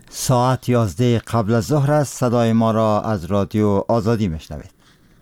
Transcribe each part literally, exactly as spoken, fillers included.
ساعت یازده قبل از ظهر است. صدای ما را از رادیو آزادی میشنوید.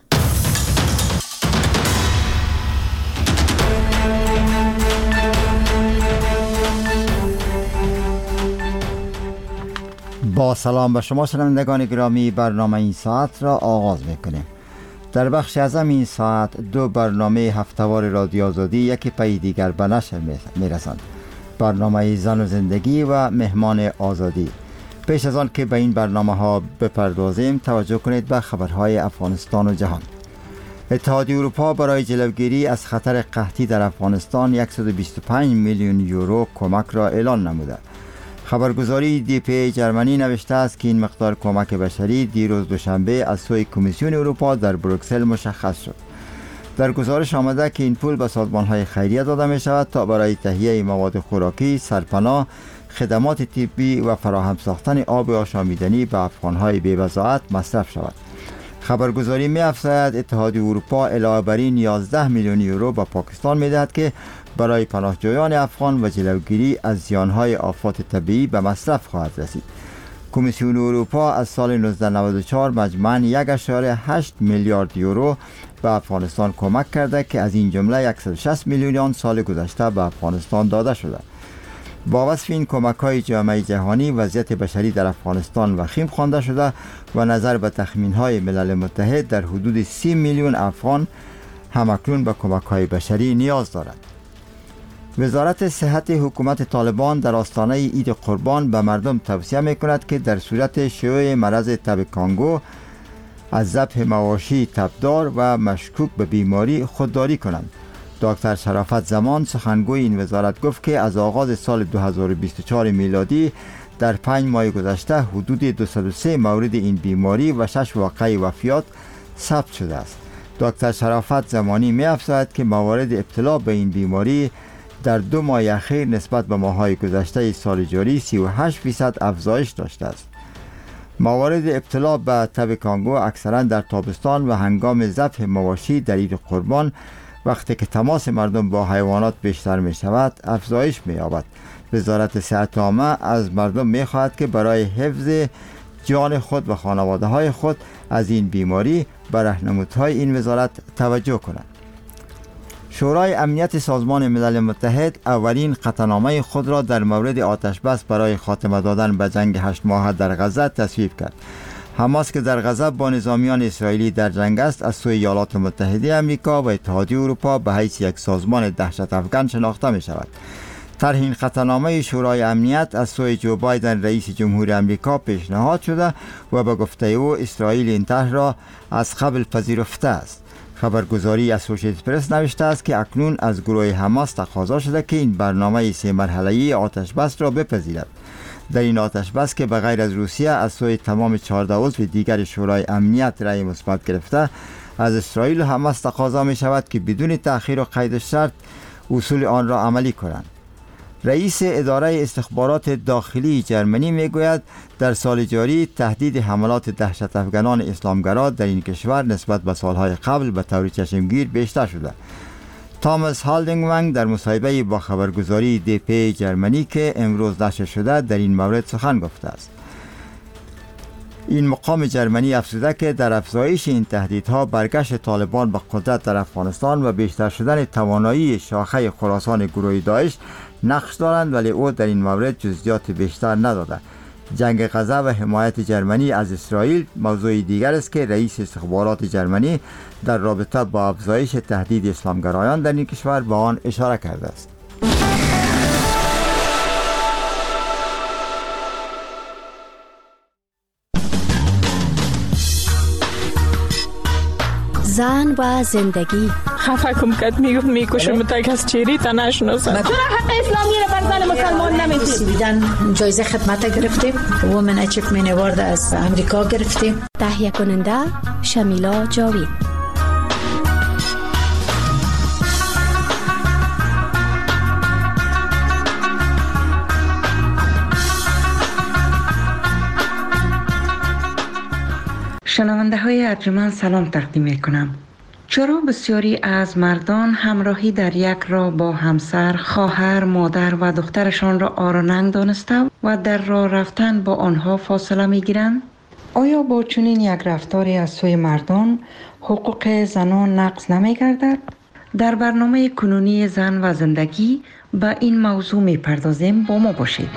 با سلام به شما شنوندگان گرامی، برنامه این ساعت را آغاز میکنیم. در بخش ازم این ساعت دو برنامه هفتهوار رادیو آزادی یکی پی دیگر به نشر میرسند. برنامه زن و زندگی و مهمان آزادی. پیش از آن که به این برنامه ها بپردازیم، توجه کنید به خبرهای افغانستان و جهان. اتحادیه اروپا برای جلوگیری از خطر قحطی در افغانستان صد و بیست و پنج میلیون یورو کمک را اعلان نموده. خبرگزاری دی پی ای جرمنی نوشته است که این مقدار کمک بشری دیروز دوشنبه از سوی کمیسیون اروپا در بروکسل مشخص شد. در گزارش آمده که این پول به سازمان‌های خیریه داده می شود تا برای تهیه مواد خوراکی، سرپناه، خدمات طبی و فراهم ساختن آب آشامیدنی به افغان‌های بی‌وضاحت مصرف شود. خبرگزاری می افزاید اتحادیه اروپا علاوه بر این یازده میلیون یورو به پاکستان می دهد که برای پناهجویان افغان و جلوگیری از زیانهای آفات طبیعی به مصرف خواهد رسید. کمیسیون اروپا از سال نوزده نود و چهار مجموعاً یک و هشت میلیارد یورو به افغانستان کمک کرده که از این جمله صد و شصت میلیون آن سال گذشته به افغانستان داده شده. با وصف این کمک‌های جامعه جهانی، وضعیت بشری در افغانستان وخیم خوانده شده و نظر به تخمین‌های ملل متحد در حدود سی میلیون افغان همکنون به کمک‌های بشری نیاز دارند. وزارت صحت حکومت طالبان در آستانه عید قربان به مردم توصیه می‌کند که در صورت شیوع مرض تب کانگو از ذبح مواشی تبدار و مشکوک به بیماری خودداری کنند. دکتر شرافت زمان سخنگوی این وزارت گفت که از آغاز سال دو هزار و بیست و چهار میلادی در پنج ماه گذشته حدود دویست و سه مورد این بیماری و شش واقعه وفات ثبت شده است. دکتر شرافت زمانی می افزاید که موارد ابتلا به این بیماری در دو ماه اخیر نسبت به ماه‌های گذشته سال جاری سی و هشت درصد افزایش داشته است. موارد ابتلا به تب کانگو اکثرا در تابستان و هنگام ذبح مواشی در عید قربان، وقتی که تماس مردم با حیوانات بیشتر می شود، افزایش می یابد. وزارت صحت عامه از مردم می خواهد که برای حفظ جان خود و خانواده های خود از این بیماری به راهنمودهای این وزارت توجه کنند. شورای امنیت سازمان ملل متحد اولین قطعنامه خود را در مورد آتش بس برای خاتمه دادن به جنگ هشت ماهه در غزه تصویب کرد. حماس که در غزه با نظامیان اسرائیلی در جنگ است، از سوی ایالات متحده آمریکا و اتحادیه اروپا به حیث یک سازمان دهشت افکن شناخته می شود. طرح این قطعنامه شورای امنیت از سوی جو بایدن رئیس جمهور آمریکا پیشنهاد شده و به گفته او اسرائیل این طرح را از قبل پذیرفته است. خبرگزاری اسوسییتد پرس نوشته است که اکنون از گروه حماس تقاضا شده که این برنامه سه مرحله‌ای آتش بس را بپذیرد. در این آتش بس که به غیر از روسیه از سوی تمام چهارده عضو دیگر شورای امنیت رأی مثبت گرفته، از اسرائیل و حماس تقاضا می شود که بدون تأخیر و قید شرط اصول آن را عملی کنند. رئیس اداره استخبارات داخلی جرمنی می گوید در سال جاری تهدید حملات دهشت افغانان اسلامگرا در این کشور نسبت به سالهای قبل به طور چشمگیر بیشتر شده. تاماس هالدینگوانگ در مصاحبه با خبرگزاری دی پی ای جرمنی که امروز نشر شده در این مورد سخن گفته است. این مقام جرمنی افزوده که در افزایش این تهدیدها برگشت طالبان به قدرت در افغانستان و بیشتر شدن توانایی شاخه خراسان گروه داعش نقش دارند، ولی او در این مورد جزئیات بیشتر نداده. جنگ غزه و حمایت جرمنی از اسرائیل موضوع دیگر است که رئیس استخبارات جرمنی در رابطه با افزایش تهدید اسلامگرایان در این کشور به آن اشاره کرده است. زن و زندگی. خفه کم کد میگفت میکشم تا کس چیری تا نشناسم. چرا حق اسلامی رو بر زن مسلمان نمیدید؟ بیدن جایزه خدمت گرفتیم، وومن اچیومنت اوارد از امریکا گرفتیم. تهیه کننده شمیلا جاوید. شنونده های ارجمند سلام تقدیم می کنم. چرا بسیاری از مردان همراهی در یک راه با همسر، خواهر، مادر و دخترشان را آر و ننگ دانسته و در راه رفتن با آنها فاصله می گیرند؟ آیا با چنین یک رفتاری از سوی مردان حقوق زنان نقض نمی گردد؟ در برنامه کنونی زن و زندگی به این موضوع می پردازیم، با ما باشید.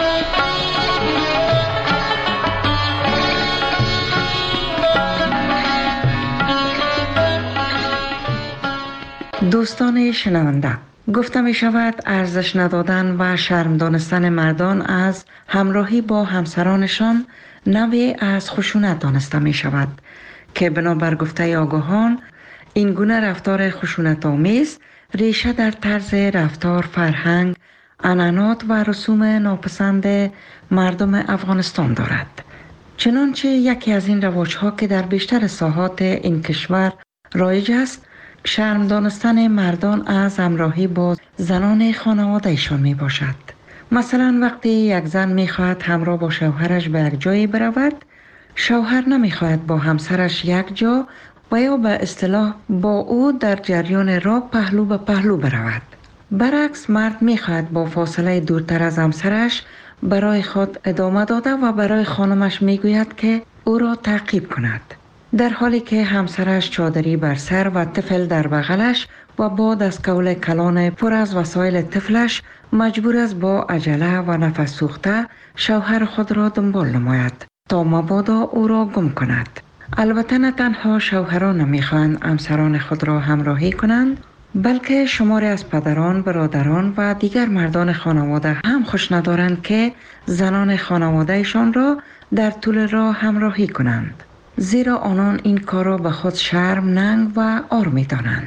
دوستان شنونده، گفته می شود ارزش ندادن و شرم دانستن مردان از همراهی با همسرانشان نوعی از خشونت دانسته می شود که بنابر گفته آگاهان این گونه رفتار خشونت آمیز ریشه در طرز رفتار، فرهنگ، عنعنات و رسوم ناپسند مردم افغانستان دارد. چنانچه یکی از این رواج‌ها که در بیشتر ساحات این کشور رایج است، شرم دانستن مردان از همراهی با زنان خانواده‌شان می باشد. مثلا وقتی یک زن می خواهد همراه با شوهرش به یک جایی برود، شوهر نمی خواهد با همسرش یک جا و یا به اصطلاح با او در جریان راه پهلو به پهلو برود. برعکس مرد می خواهد با فاصله دورتر از همسرش برای خود ادامه داده و برای خانمش می گوید که او را تعقیب کند، در حالی که همسرش چادری بر سر و طفل در بغلش و با دستکول کلان پر از وسایل طفلش مجبور است با عجله و نفس سوخته شوهر خود را دنبال نماید تا مبادا او را گم کند. البته نه تنها شوهران نمیخواهند همسران خود را همراهی کنند، بلکه شماری از پدران، برادران و دیگر مردان خانواده هم خوش ندارند که زنان خانوادهشان را در طول راه همراهی کنند، زیرا آنان این کار را به خود شرم، ننگ و عار می دانند.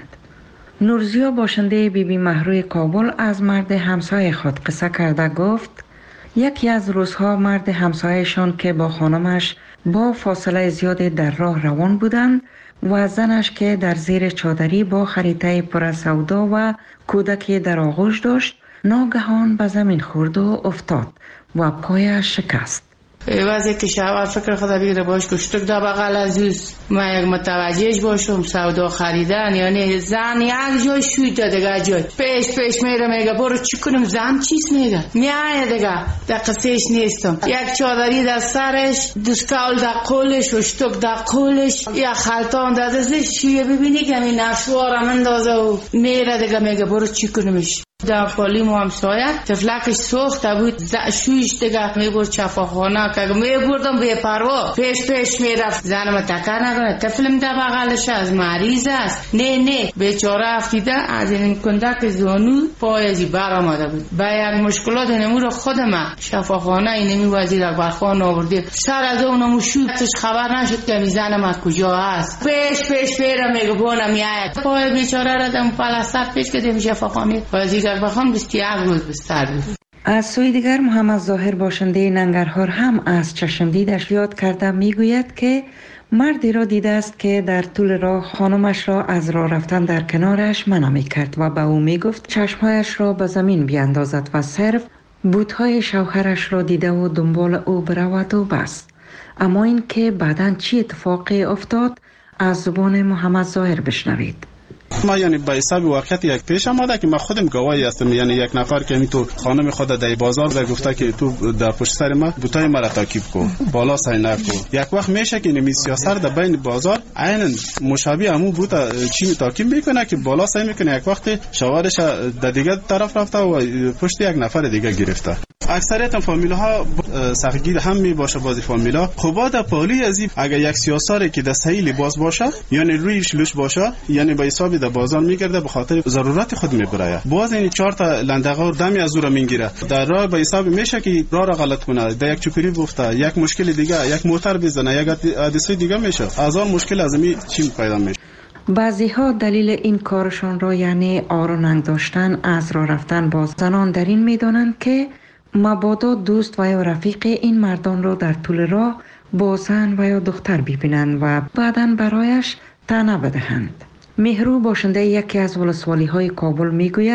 نورزیا باشنده بی بی مهروی کابل از مرد همسایه خود قصه کرده گفت یکی از روزها مرد همسایه‌شان که با خانمش با فاصله زیادی در راه روان بودند و زنش که در زیر چادری با خریطه پر از سودا و کودکی در آغوش داشت ناگهان به زمین خورد و افتاد و پایش شکست. واسه که شاور فکر خدا بگیره باش کشتک دا بغل عزیز ما یک متوجهش باشم سودا خریدن، یعنی زن یک جای شوید دیگه جای پیش پیش میره میگه برو چی کنم، زن چیز میگه میایه دیگه در قصهش نیستم. یک چادری در سرش، دستکول در قولش، اشتک در قولش، یک خلطان در دستش، شویه ببینی که این نفسوارم اندازه و میره دیگه میگه برو چی کنمش. در پالی مو همسایه تفلکش سوخته بود، شویش دیگه میبرد شفاخانه که میبردم بے پروا پیش پیش میرفت. زنم تکر نکنه، طفلم در بغلش از مریض است. نه نه بیچاره افتیده از این کندک زانو پایزی بر آمده بود. با یک مشکلات نمور خودم شفاخانه اینمی وزیر اکبرخان آورده، سر از اونمو شویتش خبر نشد که زنم از کجا است. پیش پیش پیرم میگه بونم میاید پای بیچاره را دم پلاستر پیش کردیم شفاخانه وزیر اکبرخان بیست و یک روز بستر بود. از سوی دیگر محمد ظاهر باشنده ننگرهار هم از چشمدیدش یاد کرده میگوید که مردی را دیده است که در طول راه خانمش را از راه رفتن در کنارش منع می‌کرد و به او میگفت چشمهایش را به زمین بیاندازد و صرف بوتهای شوهرش را دیده و دنبال او برود و بس. اما این که بعداً چی اتفاقی افتاد از زبان محمد ظاهر بشنوید. ما یعنی به حساب واقعیت یک پیش آمده که ما خودم گواهی هستم، یعنی یک نفر که میتو خانم خود در بازار در گفته که تو در پشت سر ما بوتای مرا تعقیب کو، بالا سعی نکو. یک وقت میشه که نمی سیاست در بین بازار عین مشابه همون بوتا چی تعقیب میکنه که بالا سعی میکنه، یک وقت شوهرش در دیگه طرف رفته و پشت یک نفر دیگه گرفته. اکثریت فامیله ها سختگیر هم می باشه. بازی فامیلا خوبا در پالی ازی اگر یک سیاساری که در صحیح لباس باشه یعنی رویش لوش باشه یعنی به حساب در بازار میگرده به خاطر ضرورت خود میبره. باز این چهار تا لندغه دمی از او را میگیره در راه به حساب میشه که راه را غلط کنه، در یک چوکری گفته یک مشکل دیگه یک موتر بزنه یک حادثه دیگه میشه. از اون مشکل از می چی پیدا میشه. بعضی ها دلیل این کارشان را یعنی آر و ننگ داشتن از راه رفتن با زنان در این میدانند که مبادا دوست و یا رفیق این مردان را در طول راه با زن و یا دختر ببینند و بعداً برایش طعنه بدهند. مهرو باشنده یکی از ولسوالی های کابل میگوید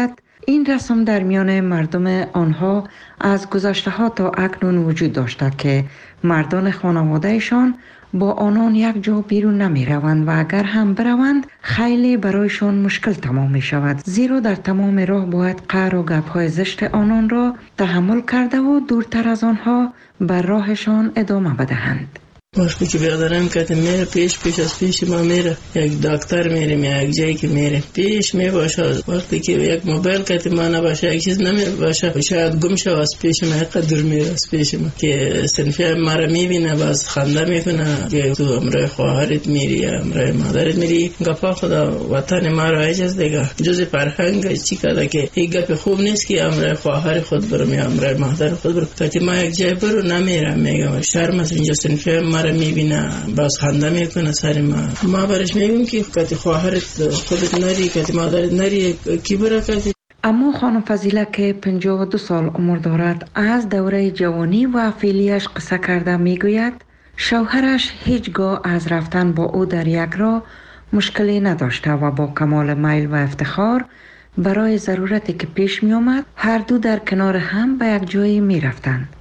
این رسم در میان مردم آنها از گذشته ها تا اکنون وجود داشته که مردان خانوادهشان با آنان یک جا بیرون نمی روند و اگر هم بروند خیلی برایشان مشکل تمام می شود، زیرا در تمام راه باید قهر و گپ های زشت آنان را تحمل کرده و دورتر از آنها بر راهشان ادامه بدهند. وقتی که برادرم که میره پیش پیش از پیش ما میره، یک دکتر میریم یا یک جایی که میره پیش می باشه. وقتی که یک موبایل که ما نباشه یک چیز نمی باشه شاید گم شه از پیش ما، قدر میره از پیش ما که صنفی ما را میبینه باز خنده میکنه که تو امرای خواهرت میری یا امرای مادرت میری. گپا خدا وطن ما را اجاز دیگه جز فرهنگ چی کده که این گپ خوب نیست که امرای خواهر خود برم یا امرای مادر خود برم. که ما یک جای برو نمیره میگم شرم است اینجا صنفی ما را میبینه باز خنده میکنه سر ما. ما برش میگیم که کتی خواهرت خودت نری کتی مادرت نری کی برا کتی. اما خانم فضیله که پنجاه و دو سال عمر دارد از دوره جوانی و فعلیش قصه کرده میگوید شوهرش هیچگاه از رفتن با او در یک راه مشکلی نداشته و با کمال میل و افتخار برای ضرورتی که پیش می آمد هر دو در کنار هم به یک جایی می رفتند.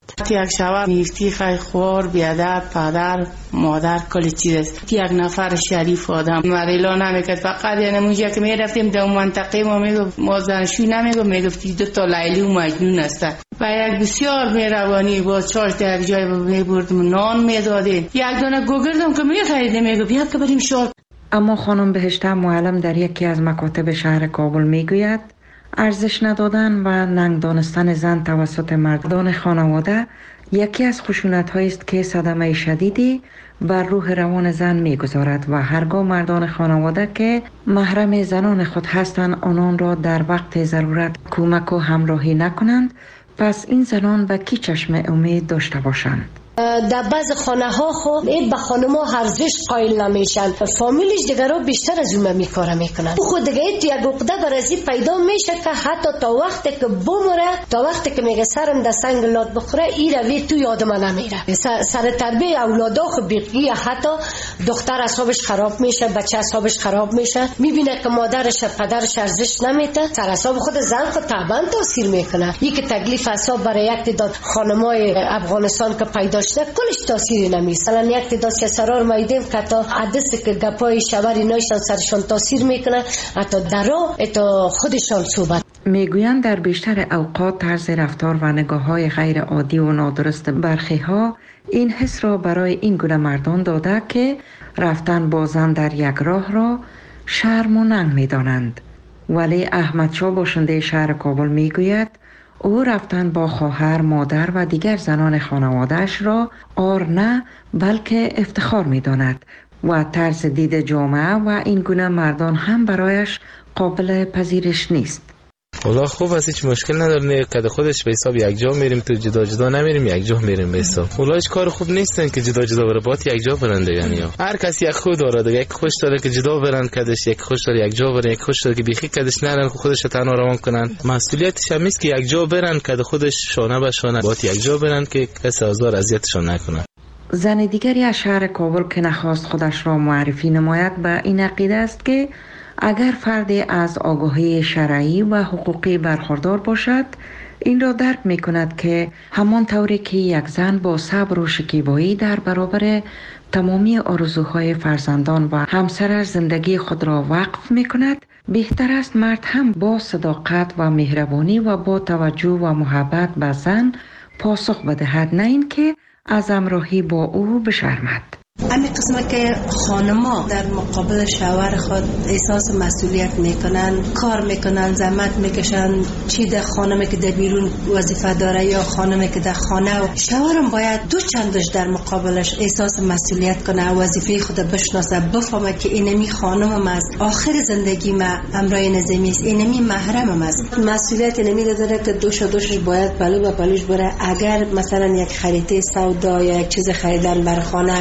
یک شوهر نیستی خیلی خوار بیادر پدر مادر کلی چیز است. یک نفر شریف آدم مریلا نمیکرد، فقط یعنی اونجا که میرفتیم در منطقه ما میگفت ما زنشوی نمیگفت میگفتی دو تا لیلی و مجنون است و یک بسیار مهربانی با چارش در یک جای میبردم نان میدادیم یک دانه گوگردم که میخریدیم میگفت بیاد که بریم شاد. اما خانم بهشته معلم در یکی از مکاتب شهر کابل میگوید ارزش ندادن و ننگ دانستن زن توسط مردان خانواده یکی از خشونت‌هایی است که صدمه شدیدی بر روح روان زن می‌گذارد و هرگاه مردان خانواده که محرم زنان خود هستند آنان را در وقت ضرورت کمک و همراهی نکنند، پس این زنان به کی چشم امید داشته باشند؟ در بعض خانه ها خب این به خانم ها ارزش قائل نمیشن، فامیلش دیگر رو بیشتر از اون میکاره میکنن. خود دیگه تو یک عقده برازی پیدا میشه که حتی تا وقتی که بمره تا وقتی که میگه سرم در سنگ لات بخوره این روی تو یادم نمیره. سر, سر تربیه اولادا خب بیقی حتی دختر اعصابش خراب میشه، بچه اعصابش خراب میشه، میبینه که مادرش پدرش ارزش نمیده، سر اعصاب خود زن خود طبعا تاثیر میکنه. یک تکلیف اعصاب برای یک تعداد خانمای افغانستان که پیدا کلش تاثیری نمیست. الان یک تعداد سرار ما دیدیم که تا حدث که گپای شوری نایشان سرشان تاثیر میکنه، حتی درا تا خودشان صحبت میگویند در بیشتر اوقات طرز رفتار و نگاه‌های غیر عادی و نادرست برخی ها این حس را برای این گونه مردان داده که رفتن با زن در یک راه را شرم و ننگ میدانند. ولی احمد شاه باشنده شهر کابل میگوید او رفتن با خواهر، مادر و دیگر زنان خانواده‌اش را آر نه بلکه افتخار می‌داند و طرز دید جامعه و این گونه مردان هم برایش قابل پذیرش نیست. والله خوب است، هیچ مشکل نداره که خودش به حساب یک جا میریم تو جدا جدا نمیریم یک جا میریم به حساب. والله هیچ کار خوب نیستن که جدا جدا بره، باید یک جا برن دیگه. یعنی هر کسی یک خود داره دیگه، یک خوش داره که جدا برن کدش، یک خوش داره یک جا برن، یک خوش داره که بیخی کدش نرن خودش تنها روان کنن. مسئولیتش هم است که یک جا برن که خودش شانه به شانه، باید یک جا برن که کسی آزار اذیتشون نکنه. زن دیگری از شهر کابل که نخواست خودش را معرفی نماید به این عقیده است که اگر فردی از آگاهی شرعی و حقوقی برخوردار باشد این را درک می کند که همان طوری که یک زن با صبر و شکیبایی در برابر تمامی آرزوهای فرزندان و همسرش زندگی خود را وقف می کند، بهتر است مرد هم با صداقت و مهربانی و با توجه و محبت به زن پاسخ بدهد، نه این که از همراهی با او بشرمد. همین قسمت که خانما در مقابل شوهر خود احساس مسئولیت میکنن، کار میکنن، زحمت میکشن، چی در خانمی که در بیرون وظیفه داره یا خانمی که در خانه، و شوهرم باید دو چندش در مقابلش احساس مسئولیت کنه، وظیفه خود بشناسه، بفهمه که اینمی خانمم است، آخر زندگی ما امرای نظامی است، اینمی محرمم است. مسئولیت اینمی داره که دوش دوشش باید پلو به پلوش بره. اگر مثلا یک خرید سودا یا یک چیز خریدن بر خانه یا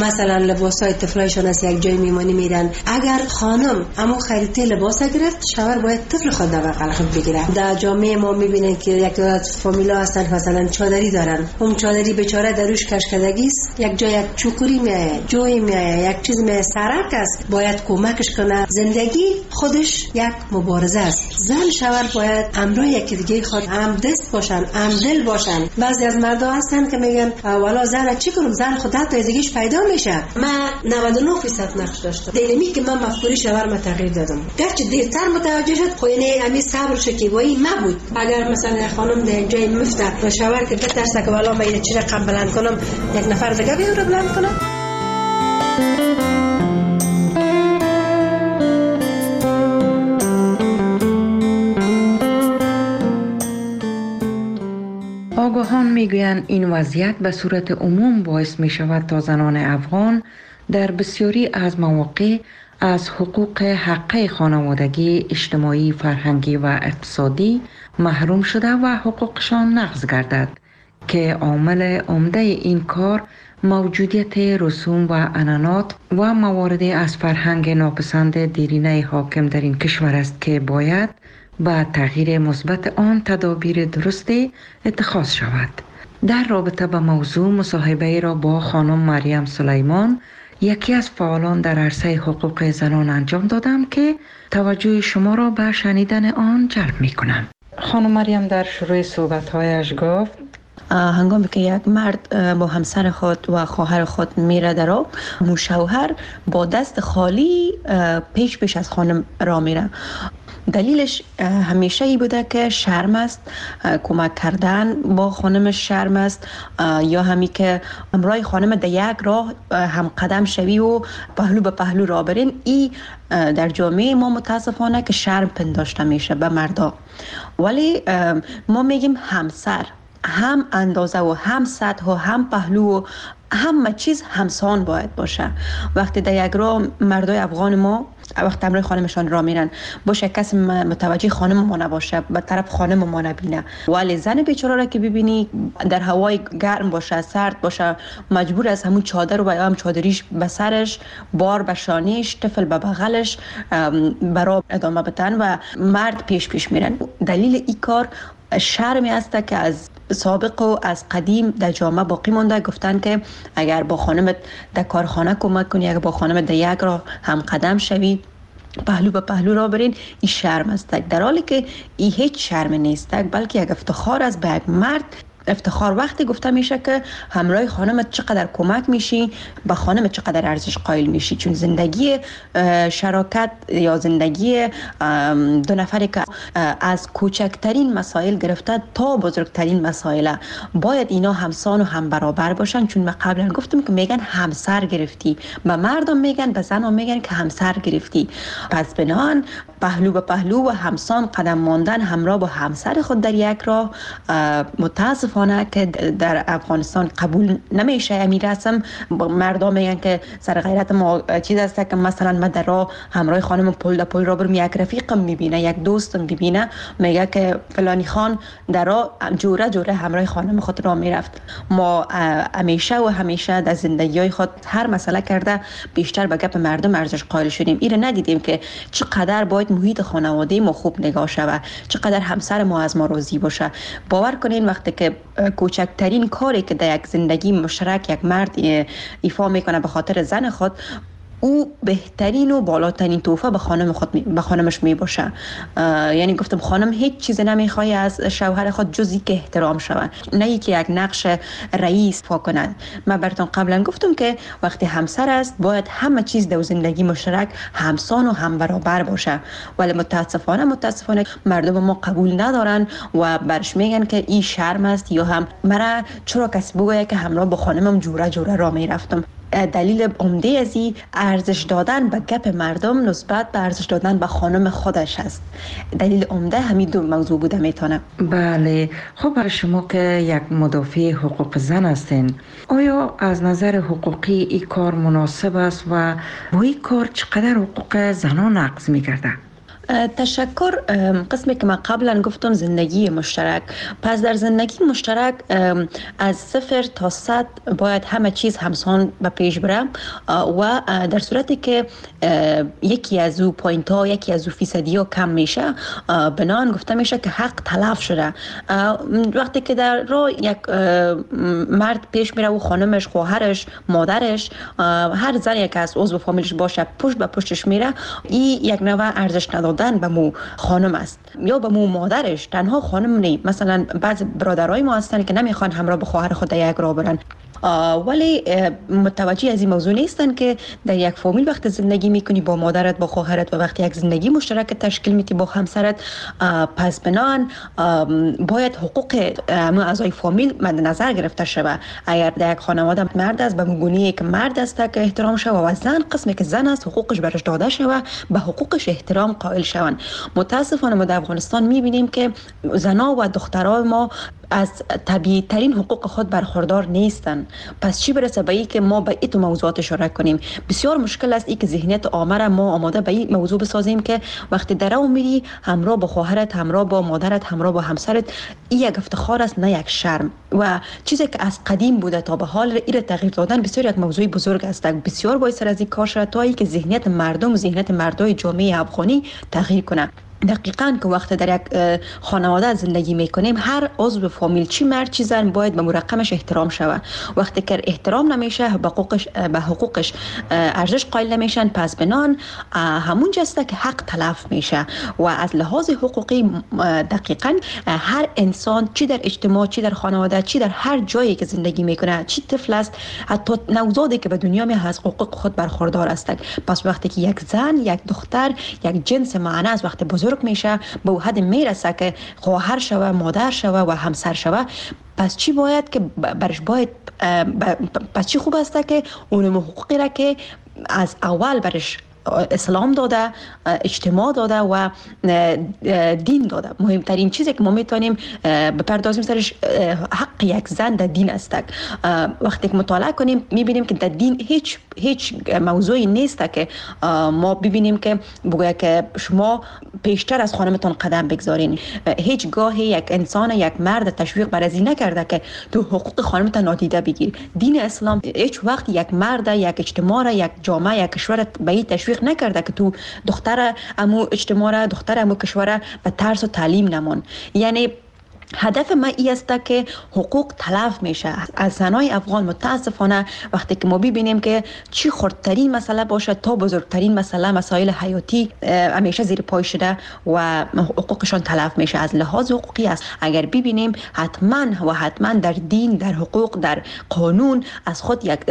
مثلا لباسای طفلایشان از یک جای میمانی میرن. اگر خانم امو خریده لباس گرفت، شوهر باید طفل خود در بغل خود بگیره. در جامعه ما میبینن که یک از فامیلا هستن مثلا چادری دارن، اون چادری بیچاره دروش کشکدگی است، یک جای یک چوکوری میایه، جوی میایه، یک چیز میایه، سرک است، باید کمکش کنه. زندگی خودش یک مبارزه است. زن شوهر باید همراه یکی دیگه خود هم دست باشن، هم دل باشن. بعضی از مردا هستن که میگن والا زن چی کنم، زن خودت تا زندگیش پیدا میشه. من نود و نه درصد نقش داشتم. دلیمی که من مفکوری شوهر ما تغییر دادم. گرچه دیرتر متوجه شد، خو یعنی امی صبر شکیبایی ما بود. اگر مثلا خانم در جای مفته و شوهر که بترسه که والا من یه چیز رقم بلند کنم، یک نفر دیگه بیام رو بلند کنم. آگاهان میگویند این وضعیت به صورت عموم باعث می شود تا زنان افغان در بسیاری از مواقع از حقوق حقه خانوادگی، اجتماعی، فرهنگی و اقتصادی محروم شده و حقوقشان نقض گردد که عامل عمده این کار موجودیت رسوم و عنعنات و موارد از فرهنگ ناپسند دیرینه حاکم در این کشور است که باید با تغییر مثبت آن تدابیر درستی اتخاذ شود. در رابطه با موضوع مصاحبه را با خانم مریم سلیمان، یکی از فعالان در عرصه حقوق زنان انجام دادم که توجه شما را به شنیدن آن جلب می کنم. خانم مریم در شروع صحبت‌هایش گفت هنگامی که یک مرد با همسر خود و خواهر خود میره در آب، مو شوهر با دست خالی پیش پیش از خانم را میره. دلیلش همیشه ای بوده که شرم است، کمک کردن با خانمش شرم است، یا همی که همراه خانم در یک راه هم قدم شوی و پهلو به پهلو را برین. ای در جامعه ما متاسفانه که شرم پنداشته میشه به مردا. ولی ما میگیم همسر هم اندازه و هم سطح و هم پهلو و همه چیز همسان باید باشه. وقتی در یک راه مردای افغان ما وقتی همراه خانمشان را میرن باشه، کسی متوجه خانم ما نباشه، به طرف خانم ما نبینه. ولی زن بیچاره را که ببینی در هوای گرم باشه، سرد باشه، مجبور از همون چادر و هم چادریش به سرش، بار به شانیش، طفل به بغلش برای ادامه بدن و مرد پیش پیش میرن. دلیل این کار شرمی است که از سابق و از قدیم در جامعه باقی مونده. گفتن که اگر با خانمت در کارخانه کمک کنی، اگر با خانمت در یک راه هم قدم شوی، پهلو به پهلو را برین، این شرم است. در حالی که این هیچ شرم نیست، بلکه یک افتخار است به یک مرد. افتخار وقتی گفته میشه که همراه خانمت چقدر کمک میشی، به خانمت چقدر ارزش قائل میشی. چون زندگی شراکت یا زندگی دو نفری که از کوچکترین مسائل گرفته تا بزرگترین مسائل باید اینا همسان و هم برابر باشن. چون من قبلا گفتم که میگن همسر گرفتی، به مردم میگن، به زنان میگن که همسر گرفتی. پس بنان پهلو به پهلو و همسان قدم ماندن همراه با همسر خود در یک راه متاسفانه که در افغانستان قبول نمیشه. امیر رسم مردم میگن که سر غیرت ما چیز است که مثلا من در راه همراه خانم پل در پل را برم، یک رفیقم میبینه، یک دوستم میبینه، میگه که فلانی خان در راه جوره جوره همراه خانم خود را میرفت. ما همیشه و همیشه در زندگی خود هر مسئله کرده بیشتر به گپ مردم ارزش قائل شدیم. ایره ندیدیم که چقدر باید محیط خانواده ما خوب نگاه شود، چقدر همسر ما از ما راضی باشه. باور کنین وقتی که کوچکترین کاری که در یک زندگی مشترک یک مرد ایفا میکنه به خاطر زن خود، او بهترین و بالاترین تحفه به خانم خود می... به خانمش می باشه. یعنی گفتم خانم هیچ چیز نمیخواد از شوهر خود جز اینکه احترام شود، نه اینکه یک نقش رئیس ایفا کند. من براتون قبلا گفتم که وقتی همسر است باید همه چیز در زندگی مشترک همسان و هم برابر باشه. ولی متاسفانه متاسفانه مردم ما قبول ندارن و برش میگن که این شرم است، یا هم مرا چرا کسی بگه که همراه با خانمم جوره جوره را میرفتم. دلیل عمده از این ارزش دادن به گپ مردم نسبت به ارزش دادن به خانم خودش است. دلیل عمده همین دو موضوع بوده میتونه. بله، خب برای شما که یک مدافع حقوق زن هستین، آیا از نظر حقوقی این کار مناسب است و با این کار چقدر حقوق زنان نقض میگرده؟ تشکر. قسمی که من قبلا گفتم زندگی مشترک، پس در زندگی مشترک از صفر تا صد باید همه چیز همسان به پیش بره و در صورتی که یکی از او پوینت ها یکی از او فیصدی ها کم میشه بنان گفته میشه که حق تلف شده. وقتی که در راه یک مرد پیش میره و خانمش، خواهرش، مادرش، هر زنی که از عضو فامیلش باشه پشت به پشتش میره، این یک نوع ارزش ندادن به مو خانم است یا به مو مادرش. تنها خانم نی، مثلا بعض برادرای ما هستن که نمیخوان همراه به خواهر خود یک راه برن، ولی متوجه از این موضوع نیستن که در یک فامیل وقت زندگی میکنی با مادرت، با خواهرت و وقتی یک زندگی مشترک تشکیل میدی با همسرت، پس بنان باید حقوق اعضای فامیل مد نظر گرفته شود. اگر در یک خانواده مرد است به گونه‌ای که مرد است که احترام شود و زن قسمی که زن است حقوقش برش داده شود، به حقوقش احترام قائل شوند. متاسفانه ما در افغانستان میبینیم که زنا و دخترای ما از طبیعی ترین حقوق خود برخوردار نیستن. پس چی برسه به این که ما به این موضوعات اشاره کنیم؟ بسیار مشکل است این که ذهنیت عامه را ما آماده به این موضوع بسازیم که وقتی درو میری همراه با خواهرت، همراه با مادرت، همراه با همسرت، این یک افتخار است نه یک شرم. و چیزی که از قدیم بوده تا به حال این تغییر دادن بسیار یک موضوع بزرگ است. بسیار باید سر از این کار شد تا اینکه ذهنیت مردم و ذهنیت مردای جامعه افغانی تغییر کنه. دقیقاً که وقت در یک خانواده زندگی میکنیم هر عضو فامیل چی مرد چی زن باید به مرقمش احترام شود. وقتی که احترام نمیشه به حقوقش به حقوقش ارزش قائل نمیشن، پس بنان همون جسته که حق تلف میشه. و از لحاظ حقوقی دقیقاً هر انسان چی در اجتماع، چی در خانواده، چی در هر جایی که زندگی میکنه، چی طفل است، حتی نوزادی که به دنیا می از حقوق خود برخوردار است. پس وقتی که یک زن، یک دختر، یک جنس معنی است وقتی بزرگ میشه به حد میرسه که خواهر شوه، مادر شوه و همسر شوه، پس چی باید که برش باید پس چی خوب است که اون حقوقی را که از اول برش اسلام داده، اجتماع داده و دین داده. مهمترین چیزی که ما میتونیم بپردازیم سرش حق یک زن در دین است. وقتی که مطالعه کنیم میبینیم که در دین هیچ هیچ موضوعی نیست که ما ببینیم که بگوید که شما پیشتر از خانمتان قدم بگذارین. هیچ گاهی یک انسان، یک مرد تشویق بر از این نکرده که تو حقوق خانمتان نادیده بگیر. دین اسلام هیچ وقت یک مرد، یک اجتماع، یک جامعه، یک کشور به این تشویق نکرده که تو دختر امو اجتماع، دختر امو کشور به ترس و تعلیم نمون. یعنی هدف ما این است که حقوق تلف میشه از زنای افغان. متاسفانه وقتی که ما ببینیم که چی خردترین مسئله باشه تا بزرگترین مسئله، مسائل حیاتی همیشه زیر پای شده و حقوقشان تلف میشه. از لحاظ حقوقی است اگر ببینیم حتما و حتما در دین، در حقوق، در قانون از خود یک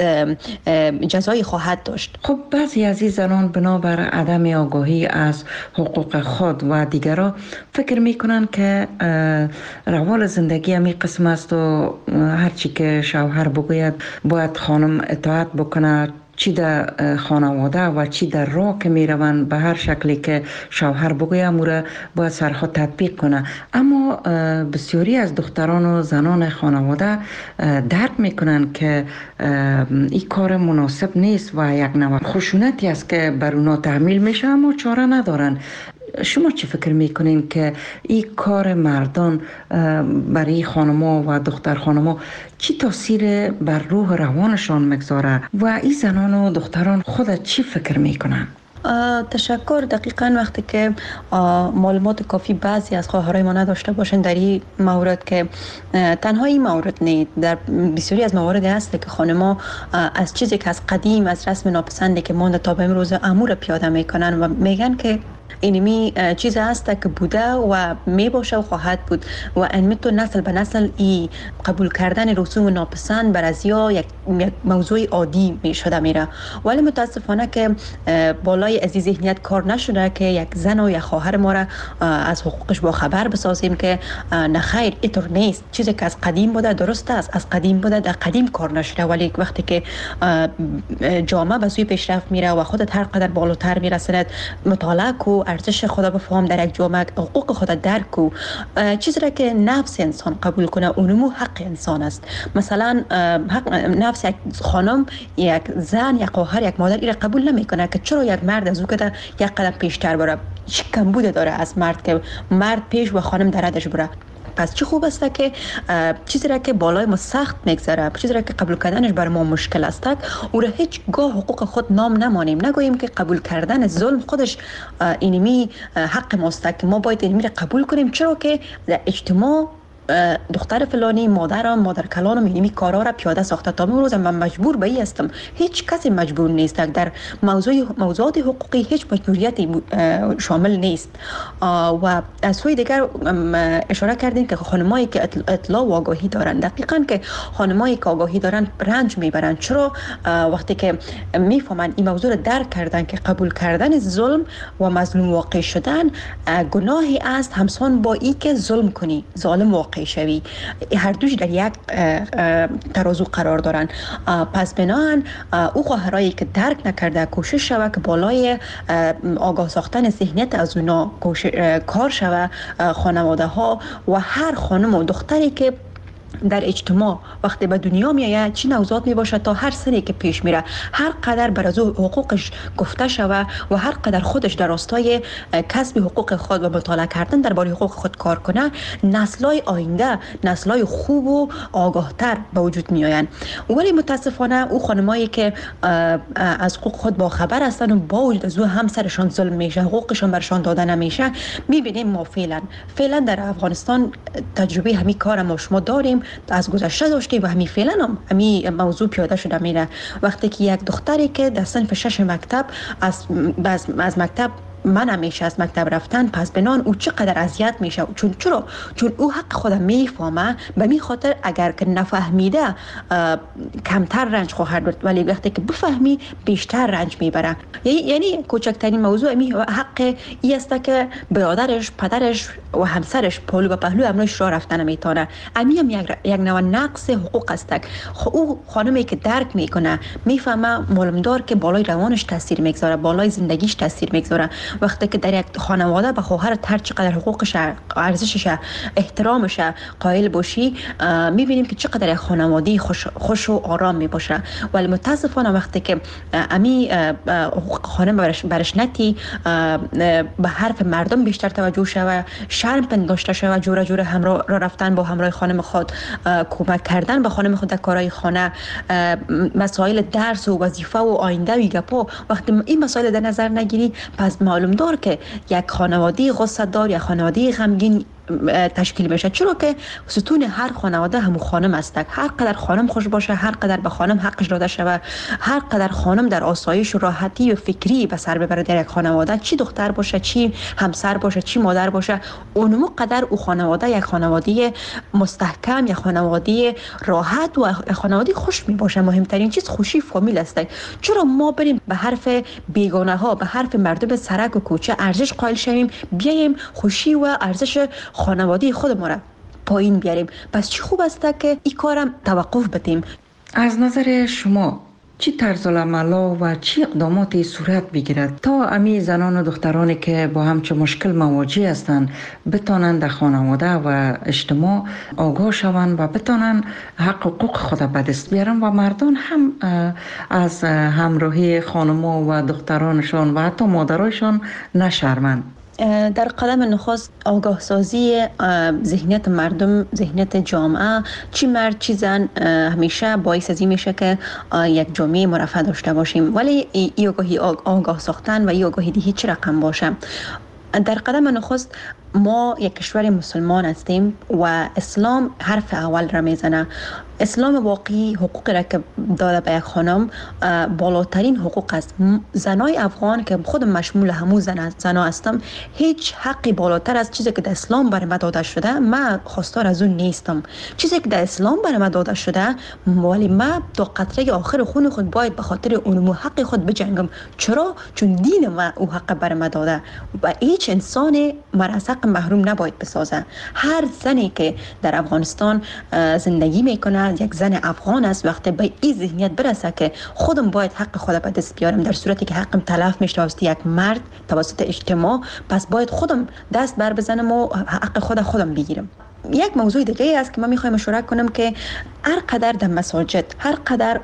جزایی خواهد داشت. خب بعضی از این زنان بنابر عدم آگاهی از حقوق خود و دیگران فکر میکنن که روال زندگی همی قسم است و هرچی که شوهر بگوید باید خانم اطاعت بکنه، چی در خانواده و چی در راه که می روند به هر شکلی که شوهر بگوید موره باید سرها تطبیق کنه. اما بسیاری از دختران و زنان خانواده درک می کنند که این کار مناسب نیست و یک نوع خشونتی است که بر اونا تحمیل میشه، اما چاره ندارن. شما چی فکر میکنین که این کار مردان برای خانما و دختر خانما چی تاثیر بر روح روانشان میگذاره و این زنان و دختران خود چی فکر میکنن؟ تشکر. دقیقاً وقتی که معلومات کافی بعضی از خواهرای ما نداشته باشن در این مورد، که تنها این مورد نیست، در بسیاری از موارد هست که خانم‌ها از چیزی که از قدیم از رسم ناپسندی که مونده تا به امروز امور پیاده میکنن و میگن که اینمی چیز هست که بوده و می باشه و خواهد بود و اینمی تو نسل به نسل ای قبول کردن رسوم ناپسند بر از یا یک موضوع عادی می شده میره. ولی متاسفانه که بالای از این ذهنیت کار نشده که یک زن و یک خواهر ما را از حقوقش با خبر بسازیم که نه خیر اینطور نیست. چیزی که از قدیم بوده درست است، از قدیم بوده در قدیم کار نشده، ولی وقتی که جامعه به سوی پیشرفت میره و خودت هر قدر بالاتر میرسند، مطالعه کو، ارزش خدا بفهم در یک جامعه، حقوق خدا درک کو، چیزی را که نفس انسان قبول کنه اونمو حق انسان است. مثلا حق نفس یک خانم، یک زن، یک خواهر، یک مادر این را قبول نمیکنه که چرا یک مرد از او که یک قدم پیشتر بره. چی کمبود داره از مرد که مرد پیش و خانم در ردش بره. پس چه خوب است که چیزی را که بالای ما سخت میگذره، چیزی را که قبول کردنش بر ما مشکل است، او را هیچ گاه حقوق خود نام نمانیم، نگوییم که قبول کردن ظلم خودش اینمی حق ماست که ما باید اینمی را قبول کنیم، چرا که در اجتماع دختر فلانی مادرم مادر کلانم اینمی کارا را پیاده ساخته. تا امروز من مجبور به این هستم، هیچ کسی مجبور نیست. در موضوع موضوعات حقوقی هیچ مجبوریتی شامل نیست. و از سوی دیگر اشاره کردین که خانمایی که اطلاع و آگاهی دارن، دقیقاً که خانمایی که آگاهی دارن رنج میبرن. چرا؟ وقتی که میفهمن این موضوع را درک کردن که قبول کردن ظلم و مظلوم واقع شدن گناهی است همسان با این که ظلم کنی، ظالم واقع شوی. هر دوش در یک ترازو قرار دارن. پس بناهن او خواهرایی که درک نکرده کوشش شوه که بالای آگاه ساختن ذهنیت از اونا کار شوه. خانواده ها و هر خانم و دختری که در اجتماع وقتی به دنیا میآید چی نوزاد می باشد، تا هر سنی که پیش میره هر قدر بر از حقوقش گفته شوه و هر قدر خودش در راستای کسب حقوق خود و مطالعه کردن درباره حقوق خود کار کنه، نسل‌های آینده نسل‌های خوب و آگاهتر به وجود میآیند. ولی متاسفانه او خانمایی که از حقوق خود با خبر هستند و با وجود از او همسرشان ظلم میشه، حقوقشان برشان داده نمیشه، میبینیم ما فعلا فعلا در افغانستان تجربه همین کار ما شما داریم، از گذشته داشتیم و همین فعلا هم همین موضوع پیاده شده میره. وقتی که یک دختری که در صنف شش مکتب از از, از مکتب من همیشه از مکتب رفتن، پس بنان او چقدر اذیت میشه. چون چرا؟ چون او حق خودم میفهمه، به می خاطر اگر که نفهمیده کمتر رنج خواهد برد، ولی وقتی که بفهمی بیشتر رنج میبره. یعنی کوچکترین موضوع می حق ای است که برادرش، پدرش و همسرش پهلو به پهلو امروز راه رفتن میتونه. امی هم یک یک نوع نقص حقوق است. خب او خانمی که درک میکنه میفهمه معلومدار که بالای روانش تاثیر میگذاره، بالای زندگیش تاثیر میگذاره. وقتی که در یک خانواده به خواهر هر چقدر حقوقش، ارزشش، احترامش قائل باشی، میبینیم که چقدر یک خانواده خوش, خوش و آرام میباشه. ولی متاسفانه وقتی که امی حقوق خانم برش, برش نتی به حرف مردم بیشتر توجه شوه، شرم پنداشته شوه، جوره جوره همراه را رفتن با همراه خانم خود، کمک کردن به خانم خود در کارهای خانه، مسائل درس و وظیفه و آینده و گپا، وقتی این مسائل در نظر نگیری، پس معلوم دار که یک خانواده غصه دار یا خانواده غمگین تشکیل میشه. چرا که ستون هر خانواده همون خانم است. هر قدر خانم خوش باشه، هر قدر به خانم حقش داده شود، هر قدر خانم در آسایش و راحتی و فکری به سر ببره در یک خانواده، چی دختر باشه، چی همسر باشه، چی مادر باشه، اونمو قدر او خانواده یک خانواده مستحکم، یک خانواده راحت و یک خانواده خوش می باشه. مهمترین چیز خوشی فامیل است. چرا ما بریم به حرف بیگانه ها، به حرف مردم سرک و کوچه ارزش قائل شویم، بیایم خوشی و ارزش خانواده خود ما را پایین بیاریم؟ پس چی خوب است که این کارم توقف بدیم. از نظر شما چی طرز العمل و چی اقداماتی صورت بگیرد تا امی زنان و دخترانی که با همچه مشکل مواجه هستند بتانند در خانواده و اجتماع آگاه شوند و بتانند حق حقوق خود به دست بیارن و مردان هم از همراهی خانما و دخترانشان و حتی مادرایشان نشرمند؟ در قدم نخست آگاه سازی ذهنیت مردم، ذهنیت جامعه، چی مرد چی زن، همیشه باعث از این میشه که یک جامعه مرفه داشته باشیم. ولی این آگاهی آگاه ساختن و این آگاهی دی هیچ رقم باشه. در قدم نخست ما یک کشور مسلمان هستیم و اسلام حرف اول را میزنه. اسلام واقعی حقوق را که داده به یک خانم بالاترین حقوق است. زنای افغان که خود مشمول همون زن زنا هستم، هیچ حقی بالاتر از چیزی که در اسلام بر ما داده شده من خواستار از اون نیستم. چیزی که در اسلام بر ما داده شده، ولی من تا قطره آخر خون خود باید به خاطر اون حق خود بجنگم. چرا؟ چون دین ما او حق بر ما داده و هیچ انسان مرا محروم نباید بسازه. هر زنی که در افغانستان زندگی میکنه یک زن افغان است. وقتی به این ذهنیت برسه که خودم باید حق خودم به دست بیارم، در صورتی که حقم تلف میشه توسط یک مرد توسط اجتماع، پس باید خودم دست بر بزنم و حق خودم خودم بگیرم. یک موضوع دیگه است که من میخوایم اشاره کنم که هر قدر در مساجد، هر قدر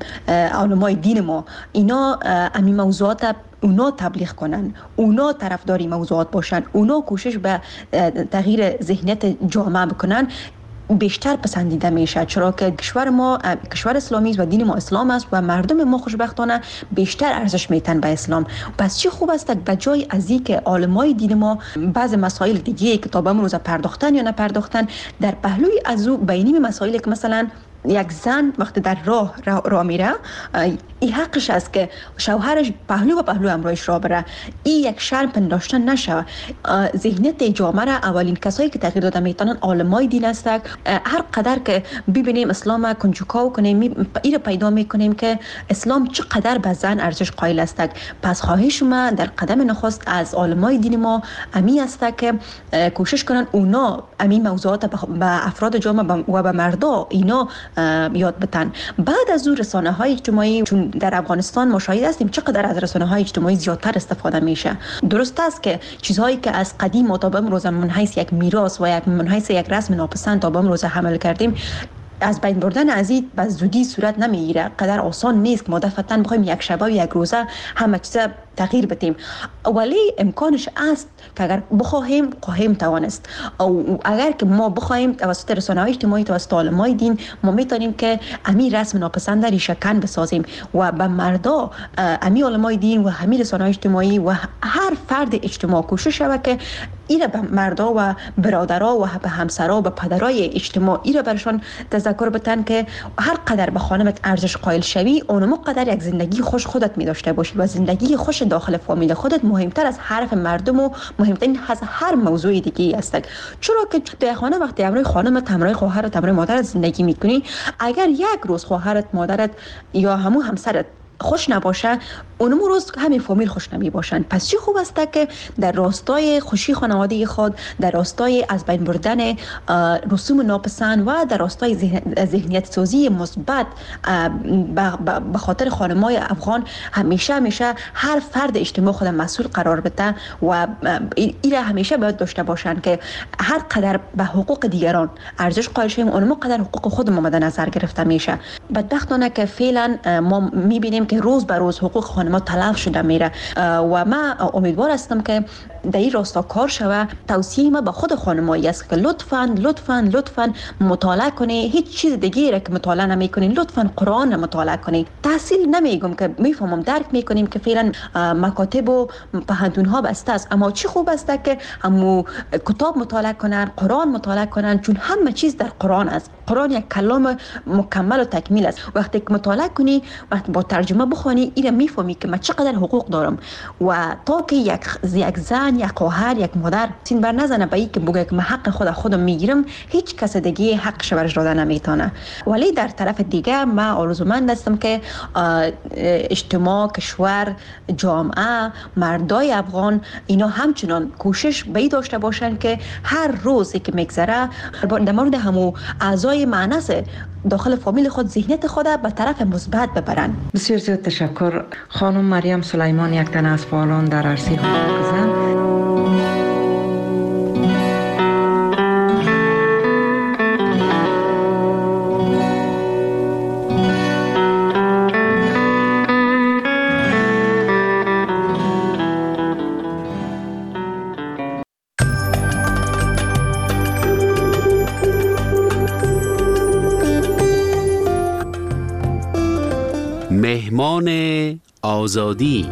علمای دین ما اینا امی موضوعات اونا تبلیغ کنن، اونا طرفداری موضوعات باشن، اونا کوشش به تغییر ذهنیت جامعه بکنن، بیشتر پسندیده میشه، چرا که کشور ما کشور اسلامی است و دین ما اسلام است و مردم ما خوشبختانه بیشتر ارزش میتن به اسلام. پس چه خوب است به جای از این که علمای دین ما بعض مسائل دیگه که تا به امروز پرداختن یا نپرداختن، در پهلوی از او بینی مسائلی که مثلا یک زن وقتی در راه را, را میره، این حقش است که شوهرش پهلو و پهلو همراهش را بره. این یک شرم پنداشتن نشه. ذهنیت جامعه را اولین کسایی که تغییر داده میتونن علمای دین هستند. هر قدر که ببینیم اسلام کنجکاو کنیم، این پیدا میکنیم که اسلام چقدر به زن ارزش قائل است. پس خواهش ما در قدم نخست از علمای دین ما امی است که کوشش کنن اونا امی موضوعات به افراد جامعه و به مردا اینا یاد بتن. بعد از اون رسانه های اجتماعی، چون در افغانستان ما شاهد هستیم چقدر از رسانه های اجتماعی زیادتر استفاده میشه. درست است که چیزهایی که از قدیم تا به امروز من حیث یک میراث و یک من حیث یک رسم ناپسند تا به امروز حمل کردیم، از بین بردن از این به زودی صورت نمیگیره. قدر آسان نیست که ما دفعتاً بخوایم یک شب و یک روزه همه چیز تغییر بدیم، ولی امکانش است که اگر بخواهیم خواهیم توانست. او اگر که ما بخواهیم توسط رسانه‌های اجتماعی، توسط علمای دین، ما میتونیم که امی رسم ناپسند ریشه کن بسازیم و به مردا امی علمای دین و همین رسانه‌های اجتماعی و هر فرد اجتماع کوشش شود که اینا به مردا و برادرها و به همسرها و به پدرای اجتماع اینا برشان تذکر بدن که هر قدر به خانمت ارزش قائل شوی، اونم قدر یک زندگی خوش خودت می داشته باشی و زندگی خوش داخل فامیل خودت مهمتر از حرف مردم و مهمترین از هر موضوع دیگه است. چرا که در خانه وقتی همراه خانمت، همراه خواهرت، همراه مادرت زندگی میکنی، اگر یک روز خواهرت، مادرت یا همون همسرت خوش نباشه، اونم روز همین فامیل خوش نمی باشن. پس چی خوب است که در راستای خوشی خانواده خود، در راستای از بین بردن رسوم ناپسند و در راستای ذهنیت سازی مثبت به خاطر خانمای افغان همیشه همیشه هر فرد اجتماع خود مسئول قرار بده و اینا همیشه باید داشته باشن که هر قدر به حقوق دیگران ارزش قائل شویم، اونم قدر حقوق خود ما مد نظر گرفته میشه. بدبختانه که فعلا ما میبینیم که روز به روز حقوق خانم‌ها تلف شده میره و من امیدوار هستم که در این راستا کار شوه. توصیه ما به خود خانم‌هایی است که لطفاً لطفاً لطفاً مطالعه کنید. هیچ چیز دیگه را که مطالعه نمی‌کنین لطفاً قرآن را مطالعه کنید. تحصیل نمیگم که میفهمم، درک میکنیم که فعلا مکاتب و پهنتون‌ها بسته است، اما چی خوب است که همو کتاب مطالعه کنن، قرآن مطالعه کنن، چون همه چیز در قرآن است. قرآن یک کلام مکمل و تکمیل است. وقتی که مطالعه کنی، وقتی با ترجمه بخونی، اینا میفهمی که من چقدر حقوق دارم و تا که یک یک زن، یک خواهر، یک مادر سین بر نزنه به این که بگه که من حق خود خودم میگیرم، هیچ کس دیگه حقش برش داده نمیتونه. ولی در طرف دیگه من آرزومند هستم که اجتماع، کشور، جامعه، مردای افغان اینا همچنان کوشش به داشته باشن که هر روزی که میگذره در مورد همو اعضای معنس داخل فامیل خود ذهنیت خود به طرف مثبت ببرن. بسیار زیاد تشکر خانم مریم سلیمان، یک تن از فعالان در عرصه حقوق زن. مهمان آزادی.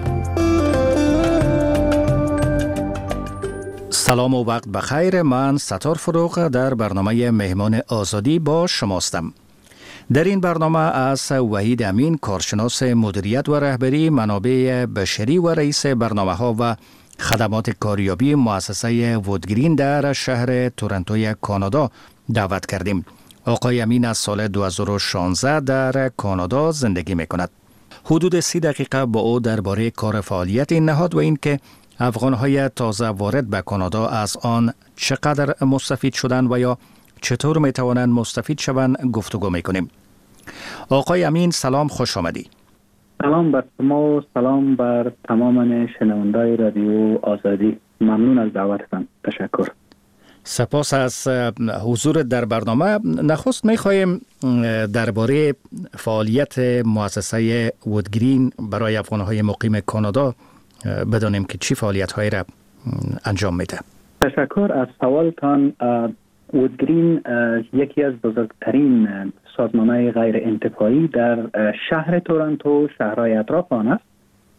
سلام و وقت بخیر. من ستار فروغ در برنامه مهمان آزادی با شماستم. در این برنامه از وحید امین، کارشناس مدیریت و رهبری منابع بشری و رئیس برنامه ها و خدمات کاریابی مؤسسه وودگرین در شهر تورنتوی کانادا دعوت کردیم. آقای امین از سال دو هزار و شانزده در کانادا زندگی می کند. حدود سی دقیقه با او درباره کار فعالیت این نهاد و اینکه افغان‌های تازه وارد به کانادا از آن چقدر مستفید شدند و یا چطور می توانند مستفید شوند گفتگو می کنیم. آقای امین سلام، خوش آمدی. سلام بر شما و سلام بر تمام شنوندای رادیو آزادی. ممنون از دعوتتان. تشکر. سپاس از حضور در برنامه. نخست می‌خوایم درباره فعالیت مؤسسه وودگرین برای افغان‌های مقیم کانادا بدانیم که چی فعالیت‌هایی را انجام میده. تشکر از سوالتان. وودگرین یکی از بزرگترین سازمان‌های غیر انتفاعی در شهر تورنتو، شهرهای اطراف آن است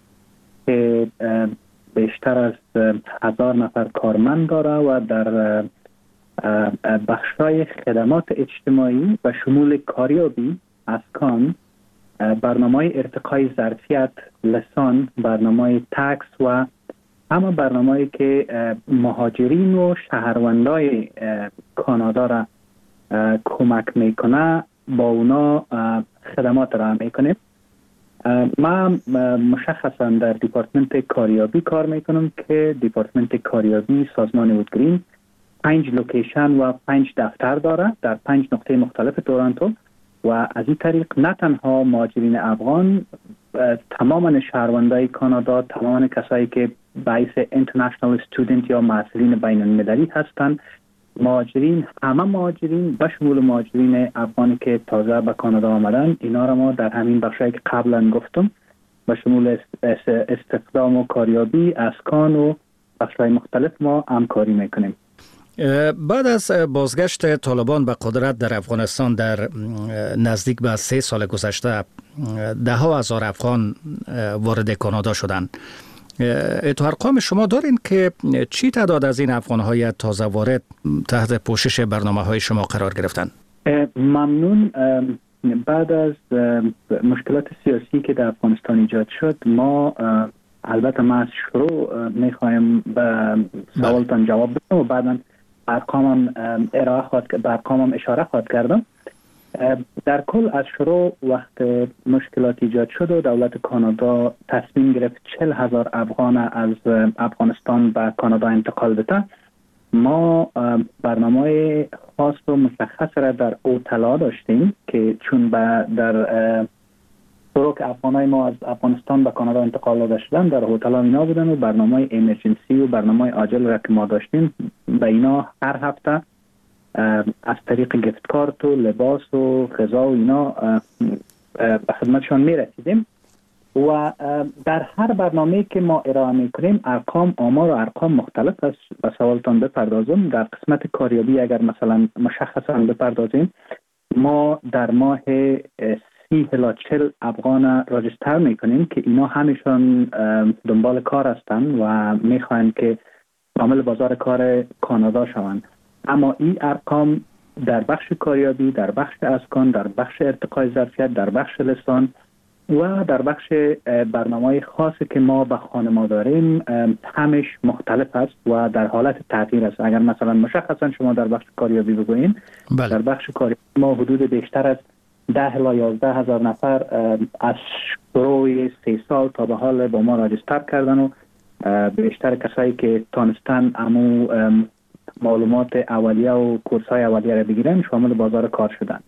که بیشتر از هزار نفر کارمند داره و در بخش‌های خدمات اجتماعی و شمول کاریابی، اسکان، برنامه ارتقای ظرفیت، لسان، برنامه تکس و همه برنامه‌ای که مهاجرین و شهروندای کانادا را کمک میکنه با اونا خدمات را میکنیم. من مشخصا در دیپارتمنت کاریابی کار میکنم که دیپارتمنت کاریابی سازمان وودگرین پنج لوکیشن و پنج دفتر داره در پنج نقطه مختلف تورنتو و از این طریق نه تنها مهاجرین افغان، تماما شهروندای کانادا، تماما کسایی که باعث اینترنشنال استودنت یا محصلین بین المللی هستند، مهاجرین، همه مهاجرین به شمول مهاجرین افغانی که تازه به کانادا آمدن، اینا را ما در همین بخشایی که قبلا گفتم به شمول استخدام و کاریابی، اسکان و بخشای مختلف ما همکاری میکنیم. بعد از بازگشت طالبان به قدرت در افغانستان در نزدیک به سه سال گذشته، ده ها هزار افغان وارد کانادا شدند. تو ارقام شما دارین که چی تعداد از این افغان‌های تازه وارد تحت پوشش برنامه‌های شما قرار گرفتن؟ ممنون. بعد از مشکلات سیاسی که در افغانستان ایجاد شد، ما البته ما از شروع می‌خوایم به سوالتان جواب بدم و بعداً ارقامم ارائه خواهد به ارقامم اشاره خواهد کردم. در کل از شروع وقت مشکلات ایجاد شد و دولت کانادا تصمیم گرفت چهل هزار افغان از افغانستان به کانادا انتقال بده، ما برنامه خاص و مشخص را در اوتلا داشتیم که چون در طرق افغانای ما از افغانستان به کانادا انتقال داده شدن در اوتلا اینا بودن و برنامه ایمرجنسی و برنامه عاجل را که ما داشتیم به اینا هر هفته از طریق گفت کارت و لباس و غذا و اینا به خدمتشان می رسیدیم و در هر برنامه که ما ارائه می کنیم ارقام آمار و ارقام مختلف است. به سوالتان بپردازم. در قسمت کاریابی اگر مثلا مشخصا بپردازیم، ما در ماه سی الی چهل افغان راجستر می کنیم که اینا همیشون دنبال کار هستند و می خواهند که عامل بازار کار کانادا شوند. اما این ارقام در بخش کاریابی، در بخش اسکان، در بخش ارتقای ظرفیت، در بخش لسان و در بخش برنامه‌های خاصی که ما به خانما داریم همش مختلف است و در حالت تغییر است. اگر مثلا مشخصا شما در بخش کاریابی بگوییم، بله. در بخش کاریابی ما حدود بیشتر از ده الی یازده هزار نفر از شروع سه سال تا به حال با ما راجستر کردن و بیشتر کسایی که تانستن امو معلومات اولیه و کورس‌های اولیه را بگیرن شامل بازار کار شدن.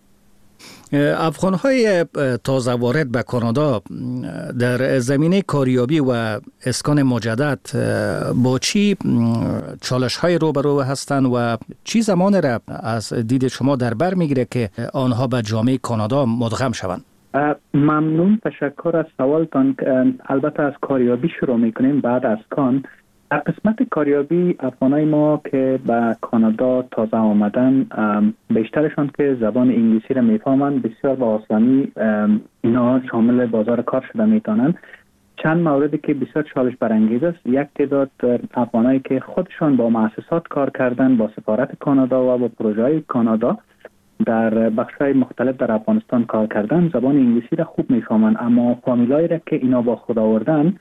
افغان‌های تازه وارد به کانادا در زمینه کاریابی و اسکان مجدد با چی چالش‌های روبرو هستند و چی زمان را از دید شما در بر میگیره که آنها به جامعه کانادا مدغم شوند؟ ممنون، تشکر از سوالتان. البته از کاریابی شروع میکنیم بعد از کان. در قسمت کاریابی افغانای ما که به کانادا تازه آمدن، بیشترشان که زبان انگلیسی را میفهمند بسیار با آسانی اینا شامل بازار کار شده میتونن. چند موردی که بسیار چالش برانگیز است، یک تعداد افغانایی که خودشان با مؤسسات کار کردن، با سفارت کانادا و با پروژه‌های کانادا در بخش‌های مختلف در افغانستان کار کردن، زبان انگلیسی را خوب میفهمند، اما فامیلایی را که اینا با خود آوردن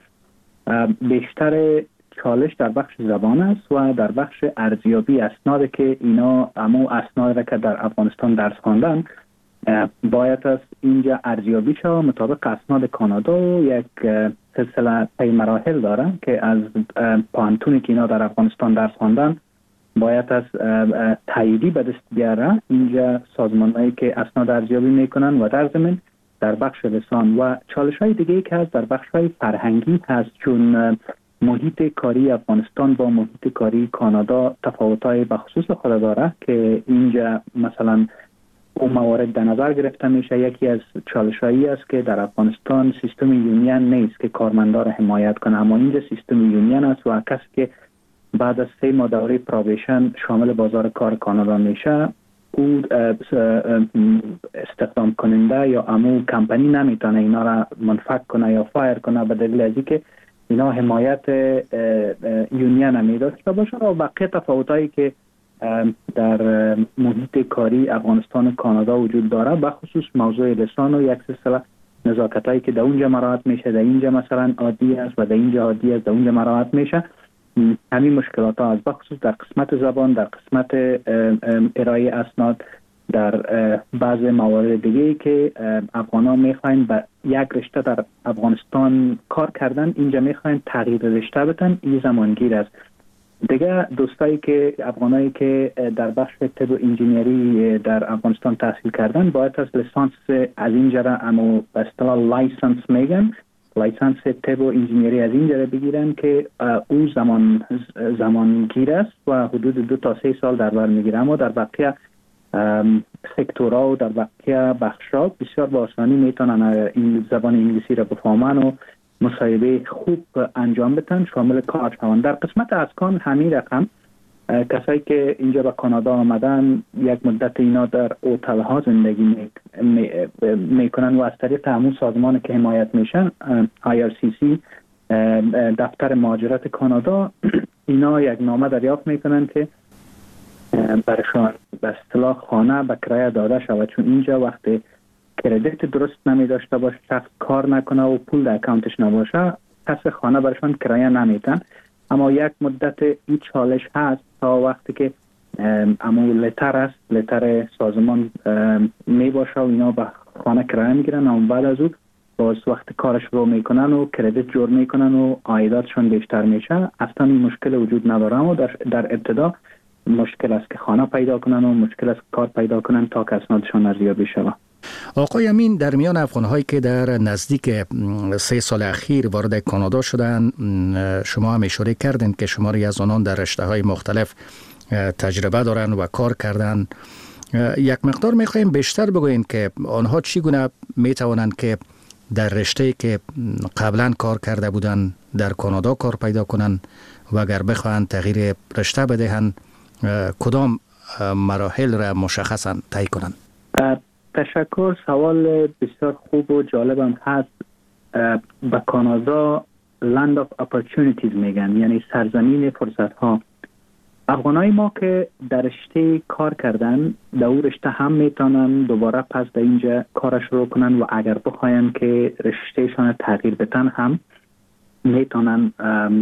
بیشتر چالش در بخش زبان است و در بخش ارزیابی اسناد که اینا امو اسناد را که در افغانستان درس خواندن باید از اینجا ارزیابی شود مطابق اسناد کانادا و یک سلسله پی مراحل داره که از پانتونی که اینا در افغانستان درس خواندن باید از تاییدی به دست بیاره. اینجا سازمانایی که اسناد ارزیابی میکنن و در ضمن در بخش لسان و چالش های دیگه که هست در بخش های فرهنگی هست، چون محیط کاری افغانستان با محیط کاری کانادا تفاوت‌های بخصوص خود داره که اینجا مثلا اون موارد در نظر گرفته میشه. یکی از چالش‌هایی است که در افغانستان سیستم یونین نیست که کارمندا را حمایت کنه، اما اینجا سیستم یونین است و کسی که بعد از سه ماه دوره پروبیشن شامل بازار کار کانادا میشه، او استخدام کننده یا امو کمپانی نمیتونه اینا را منفک کنه یا فایر کنه به دلیل از اینکه اینا حمایت یونین میداشته باشه. و بقیه تفاوتایی که در محیط کاری افغانستان و کانادا وجود داره، بخصوص موضوع لسان و یک سلسله نزاکتایی که در اونجا مراعات میشه، در اینجا مثلا عادی است و در اینجا عادی است، در اونجا مراعات میشه. همین مشکلات ها از بخصوص در قسمت زبان، در قسمت ارائه اسناد، در بعض موارد دیگه که افغان ها میخواین به یک رشته در افغانستان کار کردن، اینجا میخواین تغییر رشته بدن، این زمانگیر است. دیگه دوستایی که افغانایی که در بخش طب و انجینیری در افغانستان تحصیل کردن باید از لیسانس از اینجا را اما به اصطلاح لایسنس میگن، لایسنس طب و انجینیری از اینجا را بگیرن که او زمان زمانگیر است و حدود دو تا سه سال در بر میگیره. اما در بقیه سکتورها و در بقیه بخش‌ها بسیار با آسانی میتونن این زبان انگلیسی را بفهمن و مصاحبه خوب انجام بدن، شامل کار شوند. در قسمت اسکان همین رقم کسایی که اینجا به کانادا آمدن یک مدت اینا در هتل ها زندگی میکنن و از طریق همون سازمان که حمایت میشن آی آر سی سی دفتر مهاجرت کانادا اینا یک نامه دریافت میکنن که برشان به اصطلاح خانه به کرایه داده شود، چون اینجا وقتی کردیت درست نمی داشته باشه، شخص کار نکنه و پول در اکانتش نباشه، کس خانه برشان کرایه نمیتن. اما یک مدت این چالش هست تا وقتی که اما لتر است، لتر سازمان می باشه و اینا به خانه کرایه میگیرن، اما بعد از اون باز وقت کارش رو میکنن و کردیت جور میکنن و عایداتشون بیشتر میشه. اصلا این مشکل وجود نداره، اما در, در ابتدا مشکل است که خانه پیدا کنن و مشکل است کار پیدا کنن تا که اسنادشون ارزیابی شود. آقای امین، در میان افغان‌هایی که در نزدیک سه سال اخیر وارد کانادا شدن، شما هم اشاره کردین که شماری از آنان در رشته‌های مختلف تجربه دارن و کار کردن. یک مقدار می‌خوایم بیشتر بگوین که آنها چگونه می‌توانند که در رشته‌ای که قبلا کار کرده بودن در کانادا کار پیدا کنند و اگر بخواهند تغییر رشته بدهند کدام مراحل را مشخصاً طی کنند؟ تشکر. سوال بسیار خوب و جالبم هست. به کانادا Land of Opportunities میگن، یعنی سرزمین فرصت ها. افغانای ما که در رشته کار کردن در اون رشته هم میتونن دوباره پس در اینجا کارش رو کنن و اگر بخواین که رشتهشان تغییر بدن هم میتونن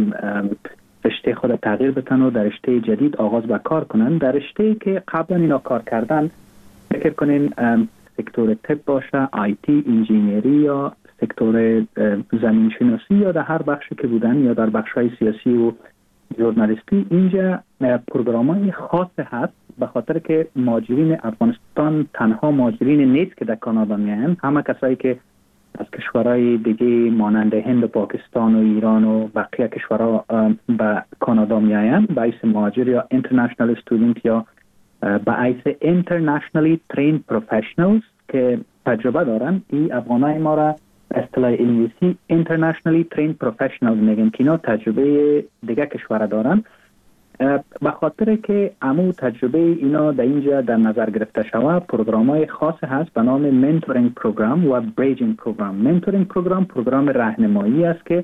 رشته خود تغییر بدن و در رشته جدید آغاز به کار کنن. در رشته که قبلا اینا کار کردن فکر کنین سکتور طب باشه، آی تی، انجینیری یا سکتور زمین شناسی یا در هر بخشی که بودن یا در بخش‌های سیاسی و ژورنالیستی، اینجا پروگرام‌های خاص هست به خاطر که مهاجرین افغانستان تنها مهاجرین نیست که در کانادا میان، همه کسایی که از کشورهای دیگه مانند هند و پاکستان و ایران و بقیه کشورها به کانادا میآیند باعث مهاجر یا اینترنشنال استودنت یا باعث internationally trained professionals که تجربه دارن. این افغانای ما را اصطلاح انگلیسی internationally trained professionals میگن که اینا تجربه دیگه کشور دارن. به خاطر که عمو تجربه اینا در اینجا در نظر گرفته شود، پروگرام‌های خاص هست به نام منتورینگ پروگرام و بریجینگ پروگرام. منتورینگ پروگرام پروگرام راهنمایی است که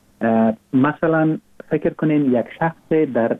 مثلا فکر کنین یک شخص در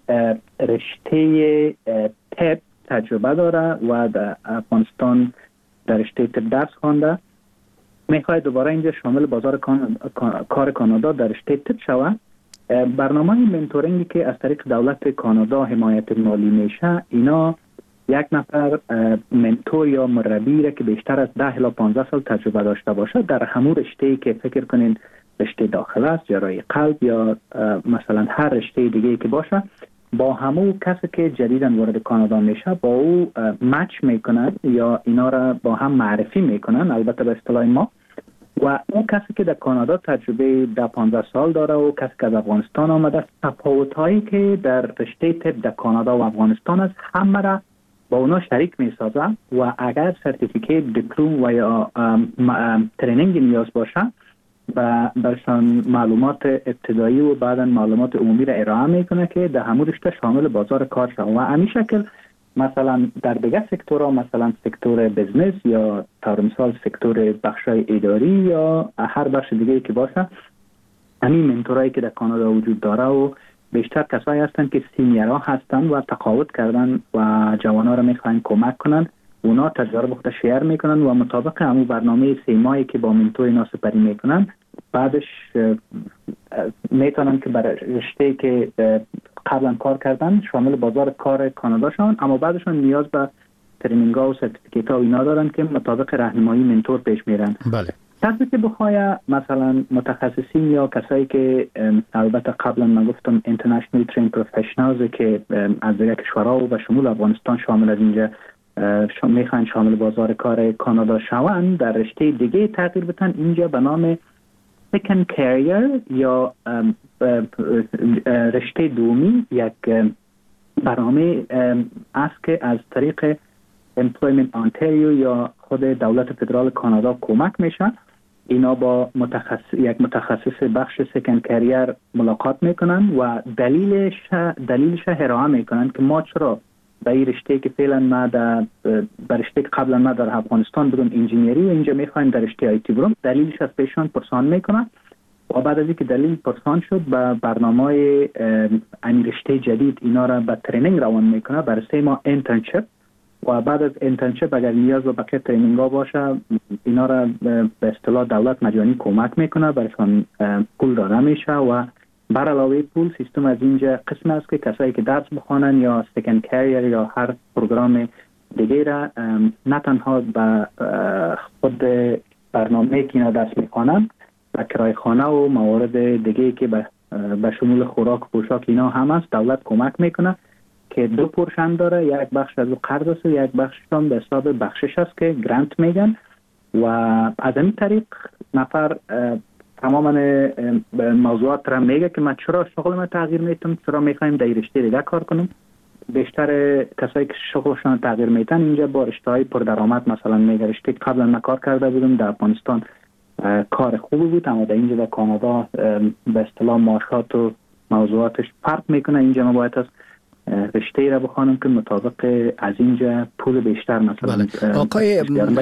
رشته طب تجربه داره و در افغانستان در رشته طب درس خوانده، میخواد دوباره اینجا شامل بازار کار کانادا در رشته طب شود. برنامه منتورینگی که از طریق دولت کانادا حمایت مالی میشه، اینا یک نفر منتور یا مربی را که بیشتر از ده الی پانزده سال تجربه داشته باشه در همون رشته‌ای که فکر کنین رشته داخله است، جراحی قلب یا مثلا هر رشته دیگه که باشه، با همون کسی که جدیداً وارد کانادا میشه با او مچ میکنن یا اینا را با هم معرفی میکنن، البته به اصطلاح ما، و اون کسی که در کانادا تجربه ده پانزده سال داره و کسی که از افغانستان آمده، تفاوت‌هایی که در رشته طب در کانادا و افغانستان است همه را با اونا شریک می‌سازه و اگر سرتیفیکیت، دیپلم و یا ترینینگ نیاز باشه و برشان معلومات ابتدایی و بعدا معلومات عمومی را ارائه میکنه که در همون رشته شامل بازار کار شد و همین شکل مثلا در دیگه سکتورها، مثلا سکتور بزنس یا طور مثال سکتور بخشای اداری یا هر بخش دیگه که باشه، همین منتورایی که در کانادا وجود داره و بیشتر کسایی هستند که سینیرها هستند و تقاعد کردن و جوانها را میخواین کمک کنن. اونا تجارب خود شیر میکنن و مطابق همون برنامه سه ماهی که با منتور اینا سپری میکنن، بعدش میتونن که برای رشته که قبلا کار کردن شامل بازار کار کانادا شون، اما بعدشون نیاز به ترینینگ ها و سرتیفیکیت ها اینا دارن که مطابق راهنمایی منتور پیش میرن. بله. کسی که بخواه مثلا متخصصین یا کسایی که البته قبلا من گفتم international trained professionals که از دیگه کشورها و شمول افغانستان شامل از اینجا میخوان شامل بازار کار کانادا شوند، در رشته دیگه تغییر بدن. اینجا به نام second career یا رشته دومی یک برنامه است که از طریق Employment Ontario یا خود دولت فدرال کانادا کمک میشه. اینا با متخصص یک متخصص بخش سکند کریر ملاقات میکنن و دلیلش دلیلش ارائه میکنن که ما چرا به این رشته که فعلا ما در رشته قبلا ما در افغانستان بودم انجینیری و اینجا میخوایم در رشته آیتی برم، دلیلش از پیشان پرسان میکنن و بعد از اینکه دلیل پرسان شد به برنامه این رشته جدید اینا را به ترینینگ روان میکنه برای سه ماه انترنشیپ و بعد از انترنشیپ اگر نیاز به بقیه ترینینگ ها باشه اینا را به اصطلاح دولت مجانی کمک میکنه، برایشان پول داده میشه و بر علاوه پول سیستم از اینجا قسم است که کسایی که درس بخوانن یا سکند کریر یا هر پروگرام دیگه را نه تنها به خود برنامه که اینا درس میخوانن و کرای خانه و موارد دیگه که به به شمول خوراک و پوشاک اینا هم است، دولت کمک میکنه که دو پورشن داره، یک بخش از قرض است و یک بخش هم به حساب بخشش است که گرانت میگن و از این طریق نفر تماما موضوعات را میگه که من چرا شغل ما تغییر میتم، چرا میخوایم در رشته دیگه کار کنم. بیشتر کسایی که شغلشان تغییر میتن اینجا با رشته های پردرآمد مثلا میگه رشته قبلا من کار کرده بودم در افغانستان کار خوبی بود، اما در اینجا در کانادا به اصطلاح معاشات و موضوعاتش فرق میکنه. اینجا ما باید از رشته را بخوانم که مطابق از اینجا پول بیشتر مثلا بله. آقای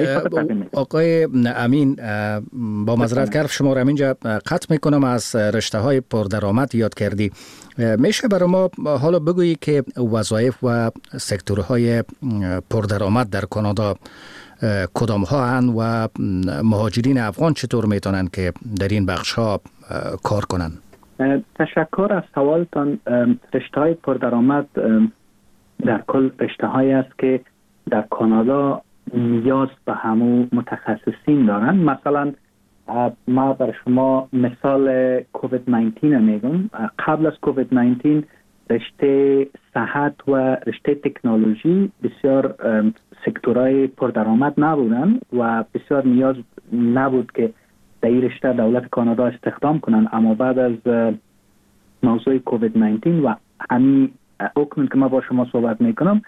آقای امین با معذرت کردم شما را اینجا قطع میکنم، از رشته های پردرآمد یاد کردی، میشه برای ما حالا بگویی که وظایف و سکتورهای پردرآمد در کانادا کدام ها هستند و مهاجرین افغان چطور میتونن که در این بخش ها کار کنن؟ تشکر از سوالتان. رشته های پردرآمد در کل رشته هایی است که در کانادا نیاز به همو متخصصین دارن. مثلا ما بر شما مثال کووید نوزده میگم. قبل از کووید نوزده رشته صحت و رشته تکنولوژی بسیار سکتورهای پردرآمد نبودن و بسیار نیاز نبود که در این رشته دولت کانادا استخدام کنن، اما بعد از موضوع کووید نوزده و همین اکنون که ما با شما صحبت میکنم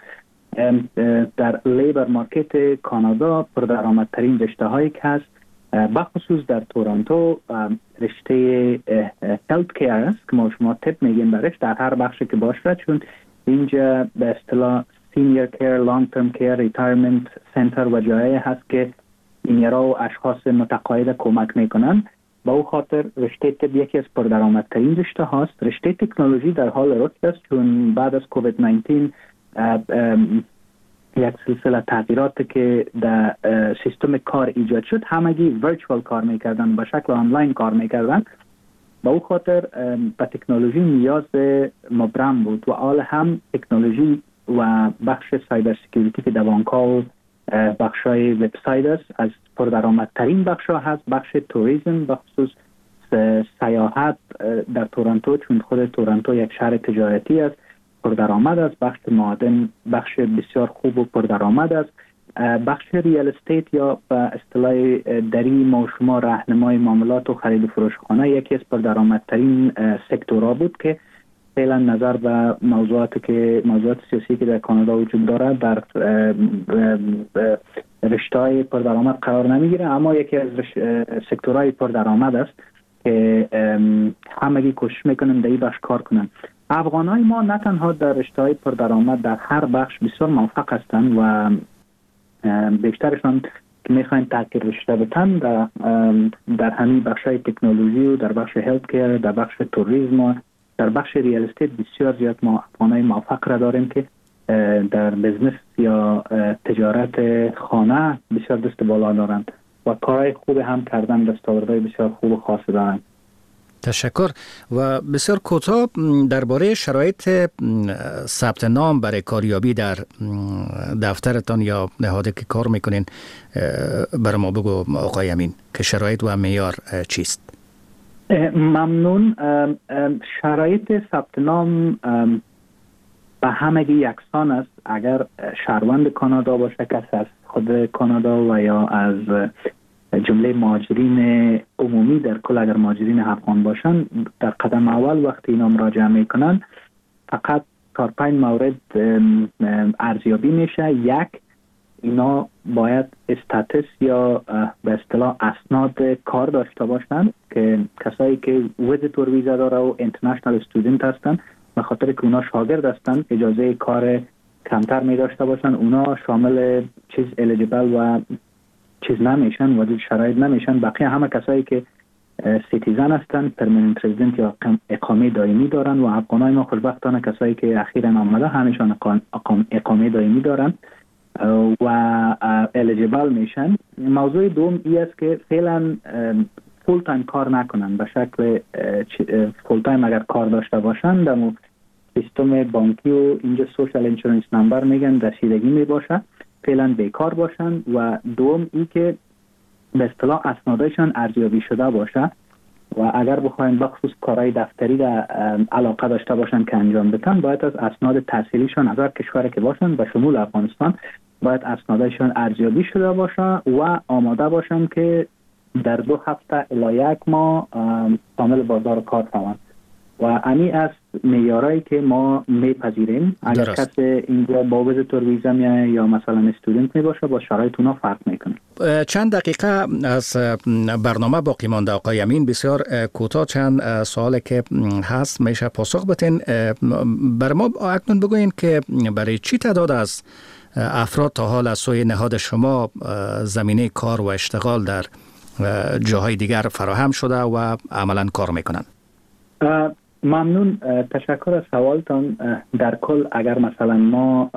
در لیبر مارکت کانادا پردرآمدترین رشته هایی که هست بخصوص در تورنتو رشته هلت کیر است که ما شما تپ میگیم برش در هر بخشی که باشه، چون اینجا به اصطلاح سینیر کیر، لانگ ترم کیر، ریتایرمنت سنتر و جایی هست که اینیرا و اشخاص متقاعد کمک میکنن. با او خاطر رشته طب یکی از پردرآمدترین رشته هاست. رشته تکنولوژی در حال رشد است، چون بعد از کووید نوزده یک سلسله تغییرات که در سیستم کار ایجاد شد، همگی ورچوال کار میکردن، به شکل آنلاین کار میکردن. با او خاطر به تکنولوژی نیاز مبرم بود و حال هم تکنولوژی و بخش سایبر سکیوریتی که در بانک‌ها و بخشای وبسایت است از پردرآمدترین بخش‌ها هست. بخش توریسم بخصوص سیاحت در تورنتو، چون خود تورنتو یک شهر تجارتی است، پردرآمد است. بخش معادن بخش بسیار خوب و پردرآمد است. بخش ریال استیت یا به اصطلاح دری ما و شما راهنمای معاملات و خرید و فروش خانه یکی از پردرآمدترین سکتورها بود که فعلا نظر به موضوعاتی که موضوعات سیاسی که در کانادا وجود داره در رشته‌های پردرآمد قرار نمیگیره، اما یکی از سکتورهای پردرآمد است که همگی کوشش میکنن در این بخش کار کنن. افغانای ما نه تنها در رشته‌های پردرآمد در هر بخش بسیار موفق هستند و بیشترشان که میخواین تغییر رشته بتن در, در همین بخشای تکنولوژی و در بخش هلت کیر، در بخش توریسم و در بخش ریال استیت بسیار زیاد ما افغانای موفق را داریم که در بزنس یا تجارت خانه بسیار دست بالا دارند و کارهای خوب هم کردن، دستاوردهای بسیار خوب و خاص دارند. تشکر. و بسیار کوتاه درباره شرایط ثبت نام برای کاریابی در دفترتان یا نهادی که کار میکنین برای ما بگو آقای امین که شرایط و معیار چیست؟ ممنون. شرایط ثبت نام به همگی یکسان است. اگر شهروند کانادا باشه، کس از خود کانادا و یا از جمله مهاجرین عمومی در کل، اگر مهاجرین افغان باشن، در قدم اول وقتی اینا مراجعه میکنن فقط چهار پنج مورد ارزیابی میشه. یک، اینا باید استاتس یا به اصطلاح اسناد کار داشته باشن که کسایی که ویزیتور ویزا داره و اینترنشنال استودنت هستن، به خاطر که اونا شاگرد هستن اجازه کار کمتر می داشته باشن، اونا شامل چیز الیجیبل و چیز نمیشن، وارد شرایط نمیشن. بقیه همه کسایی که سیتیزن هستن، پرمننت رزیدنت یا اقامه دائمی دارن و افغانای ما خوشبختانه کسایی که اخیراً آمده همشون اقامه دائمی دارن و الیجیبل میشن. موضوع دوم ای است که فعلا فول تایم کار نکنن. به شکل فول تایم اگر کار داشته باشن در سیستم بانکی و اینجا سوشال انشورنس نمبر میگن رسیدگی میباشه، فعلا بیکار باشن. و دوم ای که به اصطلاح اسنادشان ارزیابی شده باشه و اگر بخواین بخصوص کارهای دفتری را علاقه داشته باشن که انجام بدن، باید از اسناد تحصیلیشان از هر کشوری که باشن به شمول افغانستان باید اسنادشان ارزیابی شده باشه و آماده باشن که در دو هفته الی یک ماه شامل بازار کار شوند. و امی از معیارایی که ما میپذیریم. اگر کس اینجا با ویزیتور ویزا میایه یا مثلا استودنت می باشه، با شرایط اونا فرق میکنه. چند دقیقه از برنامه باقی مانده آقای امین، بسیار کوتاه چند سوالی که هست میشه پاسخ بدین. بر ما اکنون بگوین که برای چی تعداد از افراد تا حال از سوی نهاد شما زمینه کار و اشتغال در جاهای دیگر فراهم شده و عملا کار میکنن؟ ممنون، تشکر از سوالتان. در کل اگر مثلا ما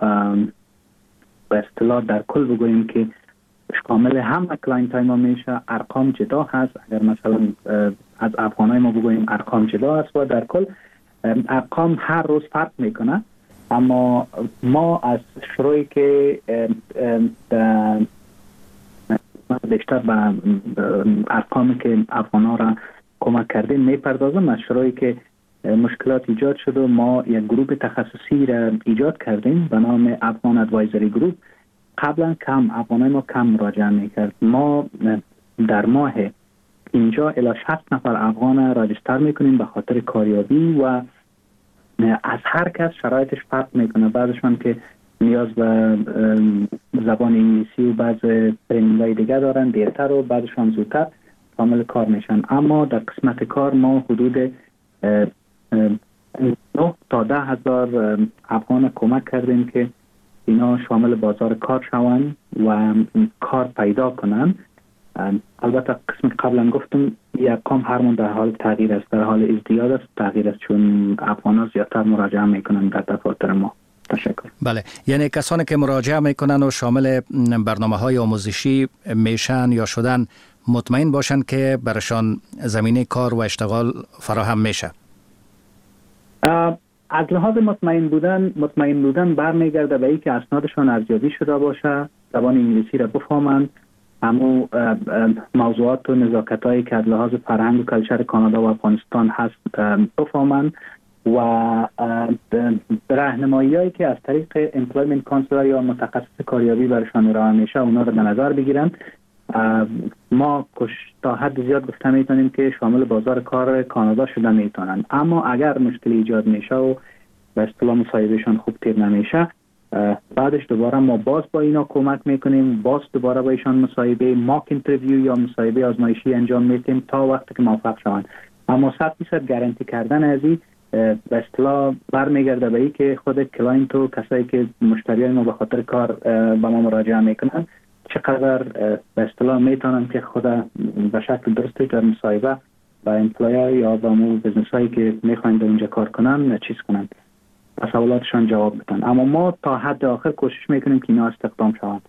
به اصطلاح در کل بگوییم که شامل همه کلاینت های ما میشه، ارقام جدا هست. اگر مثلا از افغانای ما بگوییم ارقام جدا هست و در کل ارقام هر روز فرق میکنه. اما ما از شروعی که بیشتر به ارقامی که افغانا را کمک کردیم میپردازم. از شروعی که مشکلات ایجاد شد و ما یک گروه تخصصی را ایجاد کردیم به نام افغان ادوایزری گروپ. قبلا کم افغانای ما کم مراجعه میکرد. ما در ماه اینجا الی شصت نفر افغان راجستر میکنیم به خاطر کاریابی و از هر کس شرایطش فرق میکنه. بعضشان که نیاز به زبان انگلیسی و بعض ترینینگ‌های دیگه دارن دیرتر و بعضشان زودتر شامل کار میشن. اما در قسمت کار ما حدود نه تا ده هزار افغان کمک کردیم که اینا شامل بازار کار شوند و کار پیدا کنن. البته قسم قبلا گفتم این ارقام هرمون در حال تغییر است، در حال ازدیاد است، تغییر است، چون افغانا زیادتر مراجعه میکنن در دفاتر ما. تشکر. بله، یعنی کسانی که مراجعه میکنن و شامل برنامه های آموزشی میشن یا شدن مطمئن باشن که برشان زمینه کار و اشتغال فراهم میشه. از لحاظ مطمئن بودن مطمئن بودن برمیگرده به اینکه اسنادشان ارزیابی شده باشه، زبان انگلیسی را بفهمند، همو موضوعات و نزاکتایی که از لحاظ فرهنگ و کلچر کانادا و افغانستان هست بفهمند و راهنمایی هایی که از طریق امپلویمنت کانسلر یا متخصص کاریابی برشان ارائه میشه اونا رو در نظر بگیرن. ما تا حد زیاد گفته میتونیم که شامل بازار کار کانادا شده میتونن، اما اگر مشکلی ایجاد میشه و به اصطلاح مصاحبهشان خوب تیر نمیشه، بعدش دوباره ما باز با اینا کمک میکنیم، باز دوباره با ایشان مصاحبه ماک اینترویو یا مصاحبه آزمایشی انجام میدیم تا وقتی که موفق شوند. اما صد درصد گارانتی کردن از این به اصطلاح برمیگرده به این که خود کلاینت و کسایی که مشتریای ما به خاطر کار به ما مراجعه میکنن چقدر به اصطلاح میتونن که خود به شکل درستی در مصاحبه با امپلایر یا با مو بزنس هایی که میخواین در اونجا کار کنن چیز کنن، و سوالاتشان جواب بدن. اما ما تا حد آخر کوشش میکنیم که اینا استخدام شوند.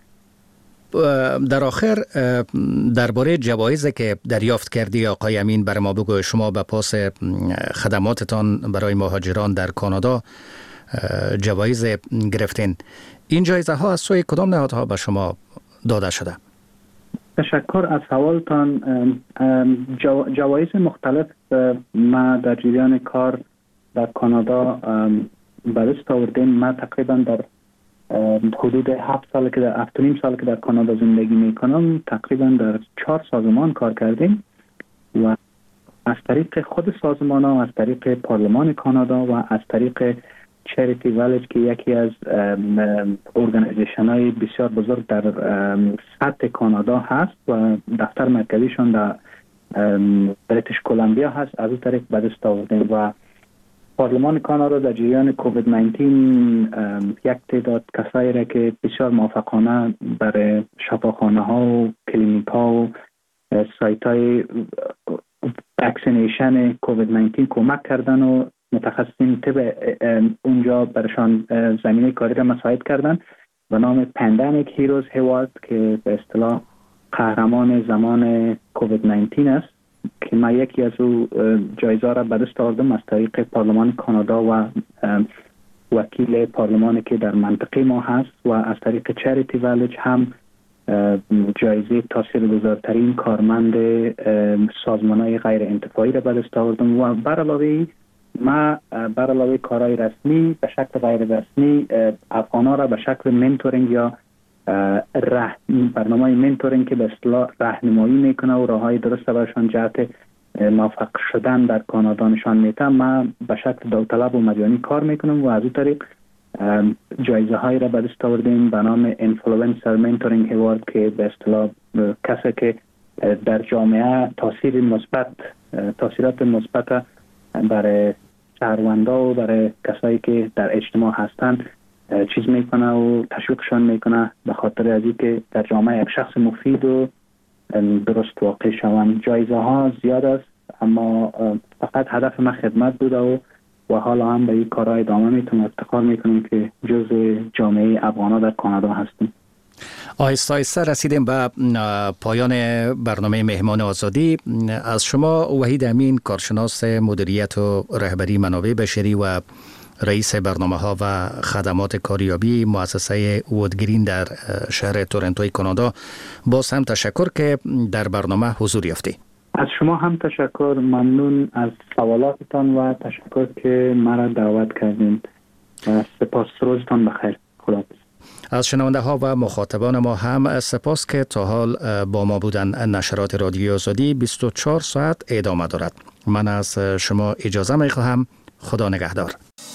در آخر درباره جوایزی که دریافت کردی آقای امین بر ما بگو. شما به پاس خدماتتان برای مهاجران در کانادا جوایز گرفتین. این جایزه ها از سوی کدام نهادها به شما داده شده؟ تشکر از سوالتان. جو، جوایز مختلف ما در جریان کار در کانادا به دست آوردیم. ما تقریبا در حدود هفت سال که در هفت و نیم سال که در کانادا زندگی میکنم تقریبا در چهار سازمان کار کردیم و از طریق خود سازمان ها، از طریق پارلمان کانادا و از طریق چریتی ویلیج که یکی از ارگانیزیشن های بسیار بزرگ در سطح کانادا هست و دفتر مرکزیشون در بریتیش کلمبیا هست، از اون طریق به دست آوردیم. و پارلمان کانادا در جریان کووید نوزده یک تعداد کسایی را که بسیار موفقانه برای شفاخانه ها و کلینیک ها و سایت های واکسینیشن کووید نوزده کمک کردن و متخصصین طب اونجا برشان زمینه کاری را مساعد کردن به نام پندمیک هیروز هیوارد که به اصطلاح قهرمان زمان کووید نوزده است که ما یکی از او جایزه را به دست آوردم از طریق پارلمان کانادا و وکیل پارلمانی که در منطقه ما هست و از طریق چریتی ویلیج هم جایزه تاثیرگذارترین کارمند سازمان‌های غیر انتفاعی را به دست آوردم. و بر علاوه ما بر علاوه کارهای رسمی به شکل غیر رسمی افغانا را به شکل منتورینگ یا برنامه منتورینگ که به اصطلاح راهنمایی میکنه و راههای درست برشان جهت موفق شدن در کانادا نشان میده، ما به شکل داوطلب و مجانی کار میکنم و از این طریق جایزه های را به دست آوردیم به نام اینفلوئنسر منتورینگ هیوارد که به اصطلاح کسی که در جامعه تاثیر مثبت تاثیرات مثبت برای شهروندا و برای کسایی که در اجتماع هستند چیز میکنه و تشویقشان میکنه به خاطر از اینکه در جامعه یک شخص مفید و درست واقع شوند. جایزه ها زیاد است اما فقط هدف ما خدمت بوده و و حالا هم به این کارهای ادامه میتونم افتخار میکنم که جزء جامعه افغانا در کانادا هستیم. آهسته آهسته رسیدیم به پایان برنامه مهمان آزادی. از شما وحید امین، کارشناس مدیریت و رهبری منابع بشری و رئیس برنامه ها و خدمات کاریابی مؤسسه وودگرین در شهر تورنتوی کانادا، باز هم تشکر که در برنامه حضور یافتی. از شما هم تشکر، ممنون از سوالاتتان و تشکر که مرا دعوت کردین. سپاس، روزتان بخیر. خداحافظ. از شنونده ها و مخاطبان ما هم سپاس که تا حال با ما بودن. نشرات رادیوی آزادی بیست و چهار ساعت ادامه دارد. من از شما اجازه می خواهم. خدا نگهدار.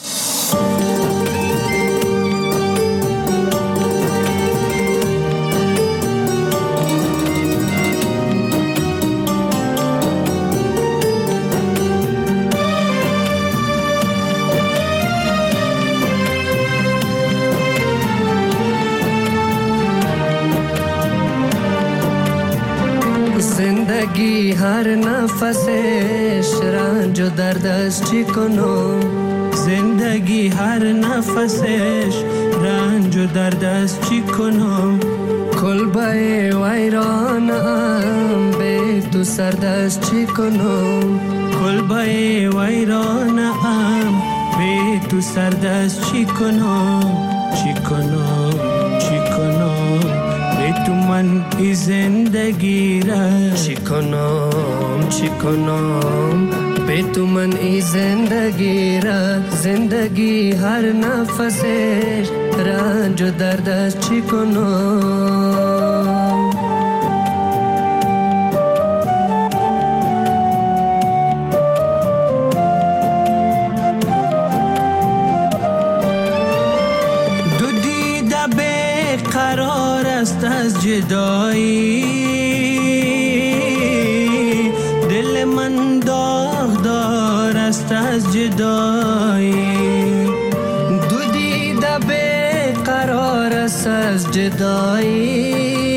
زندگی هر نفسش رنج و درد است چی کنم، زندگی هر نفسش رنج و درد است چی کنم، کلبه ویرانم به تو سرد است چی کنم، کلبه ویرانم به تو سرد است چی کنم، چی کنم چی کنم به تو من ای زندگی را چی کنم چی کنم به تو من ای زندگی را، زندگی هر نفسش رنج و درد از چی کنم. دو دیده به قرار است از جدایی، دل من داغدار است از جدایی. دو دیده به قرار است از جدایی،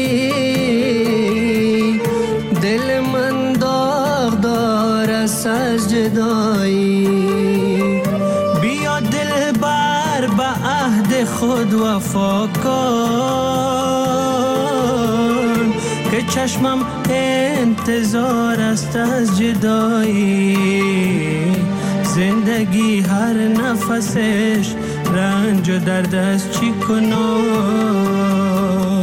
دل من داغدار است از جدایی. بیا دل بر به عهد خود وفا کن که چشمم انتظار است از جدایی. زندگی هر نفسش رنج و درد است چی کنم.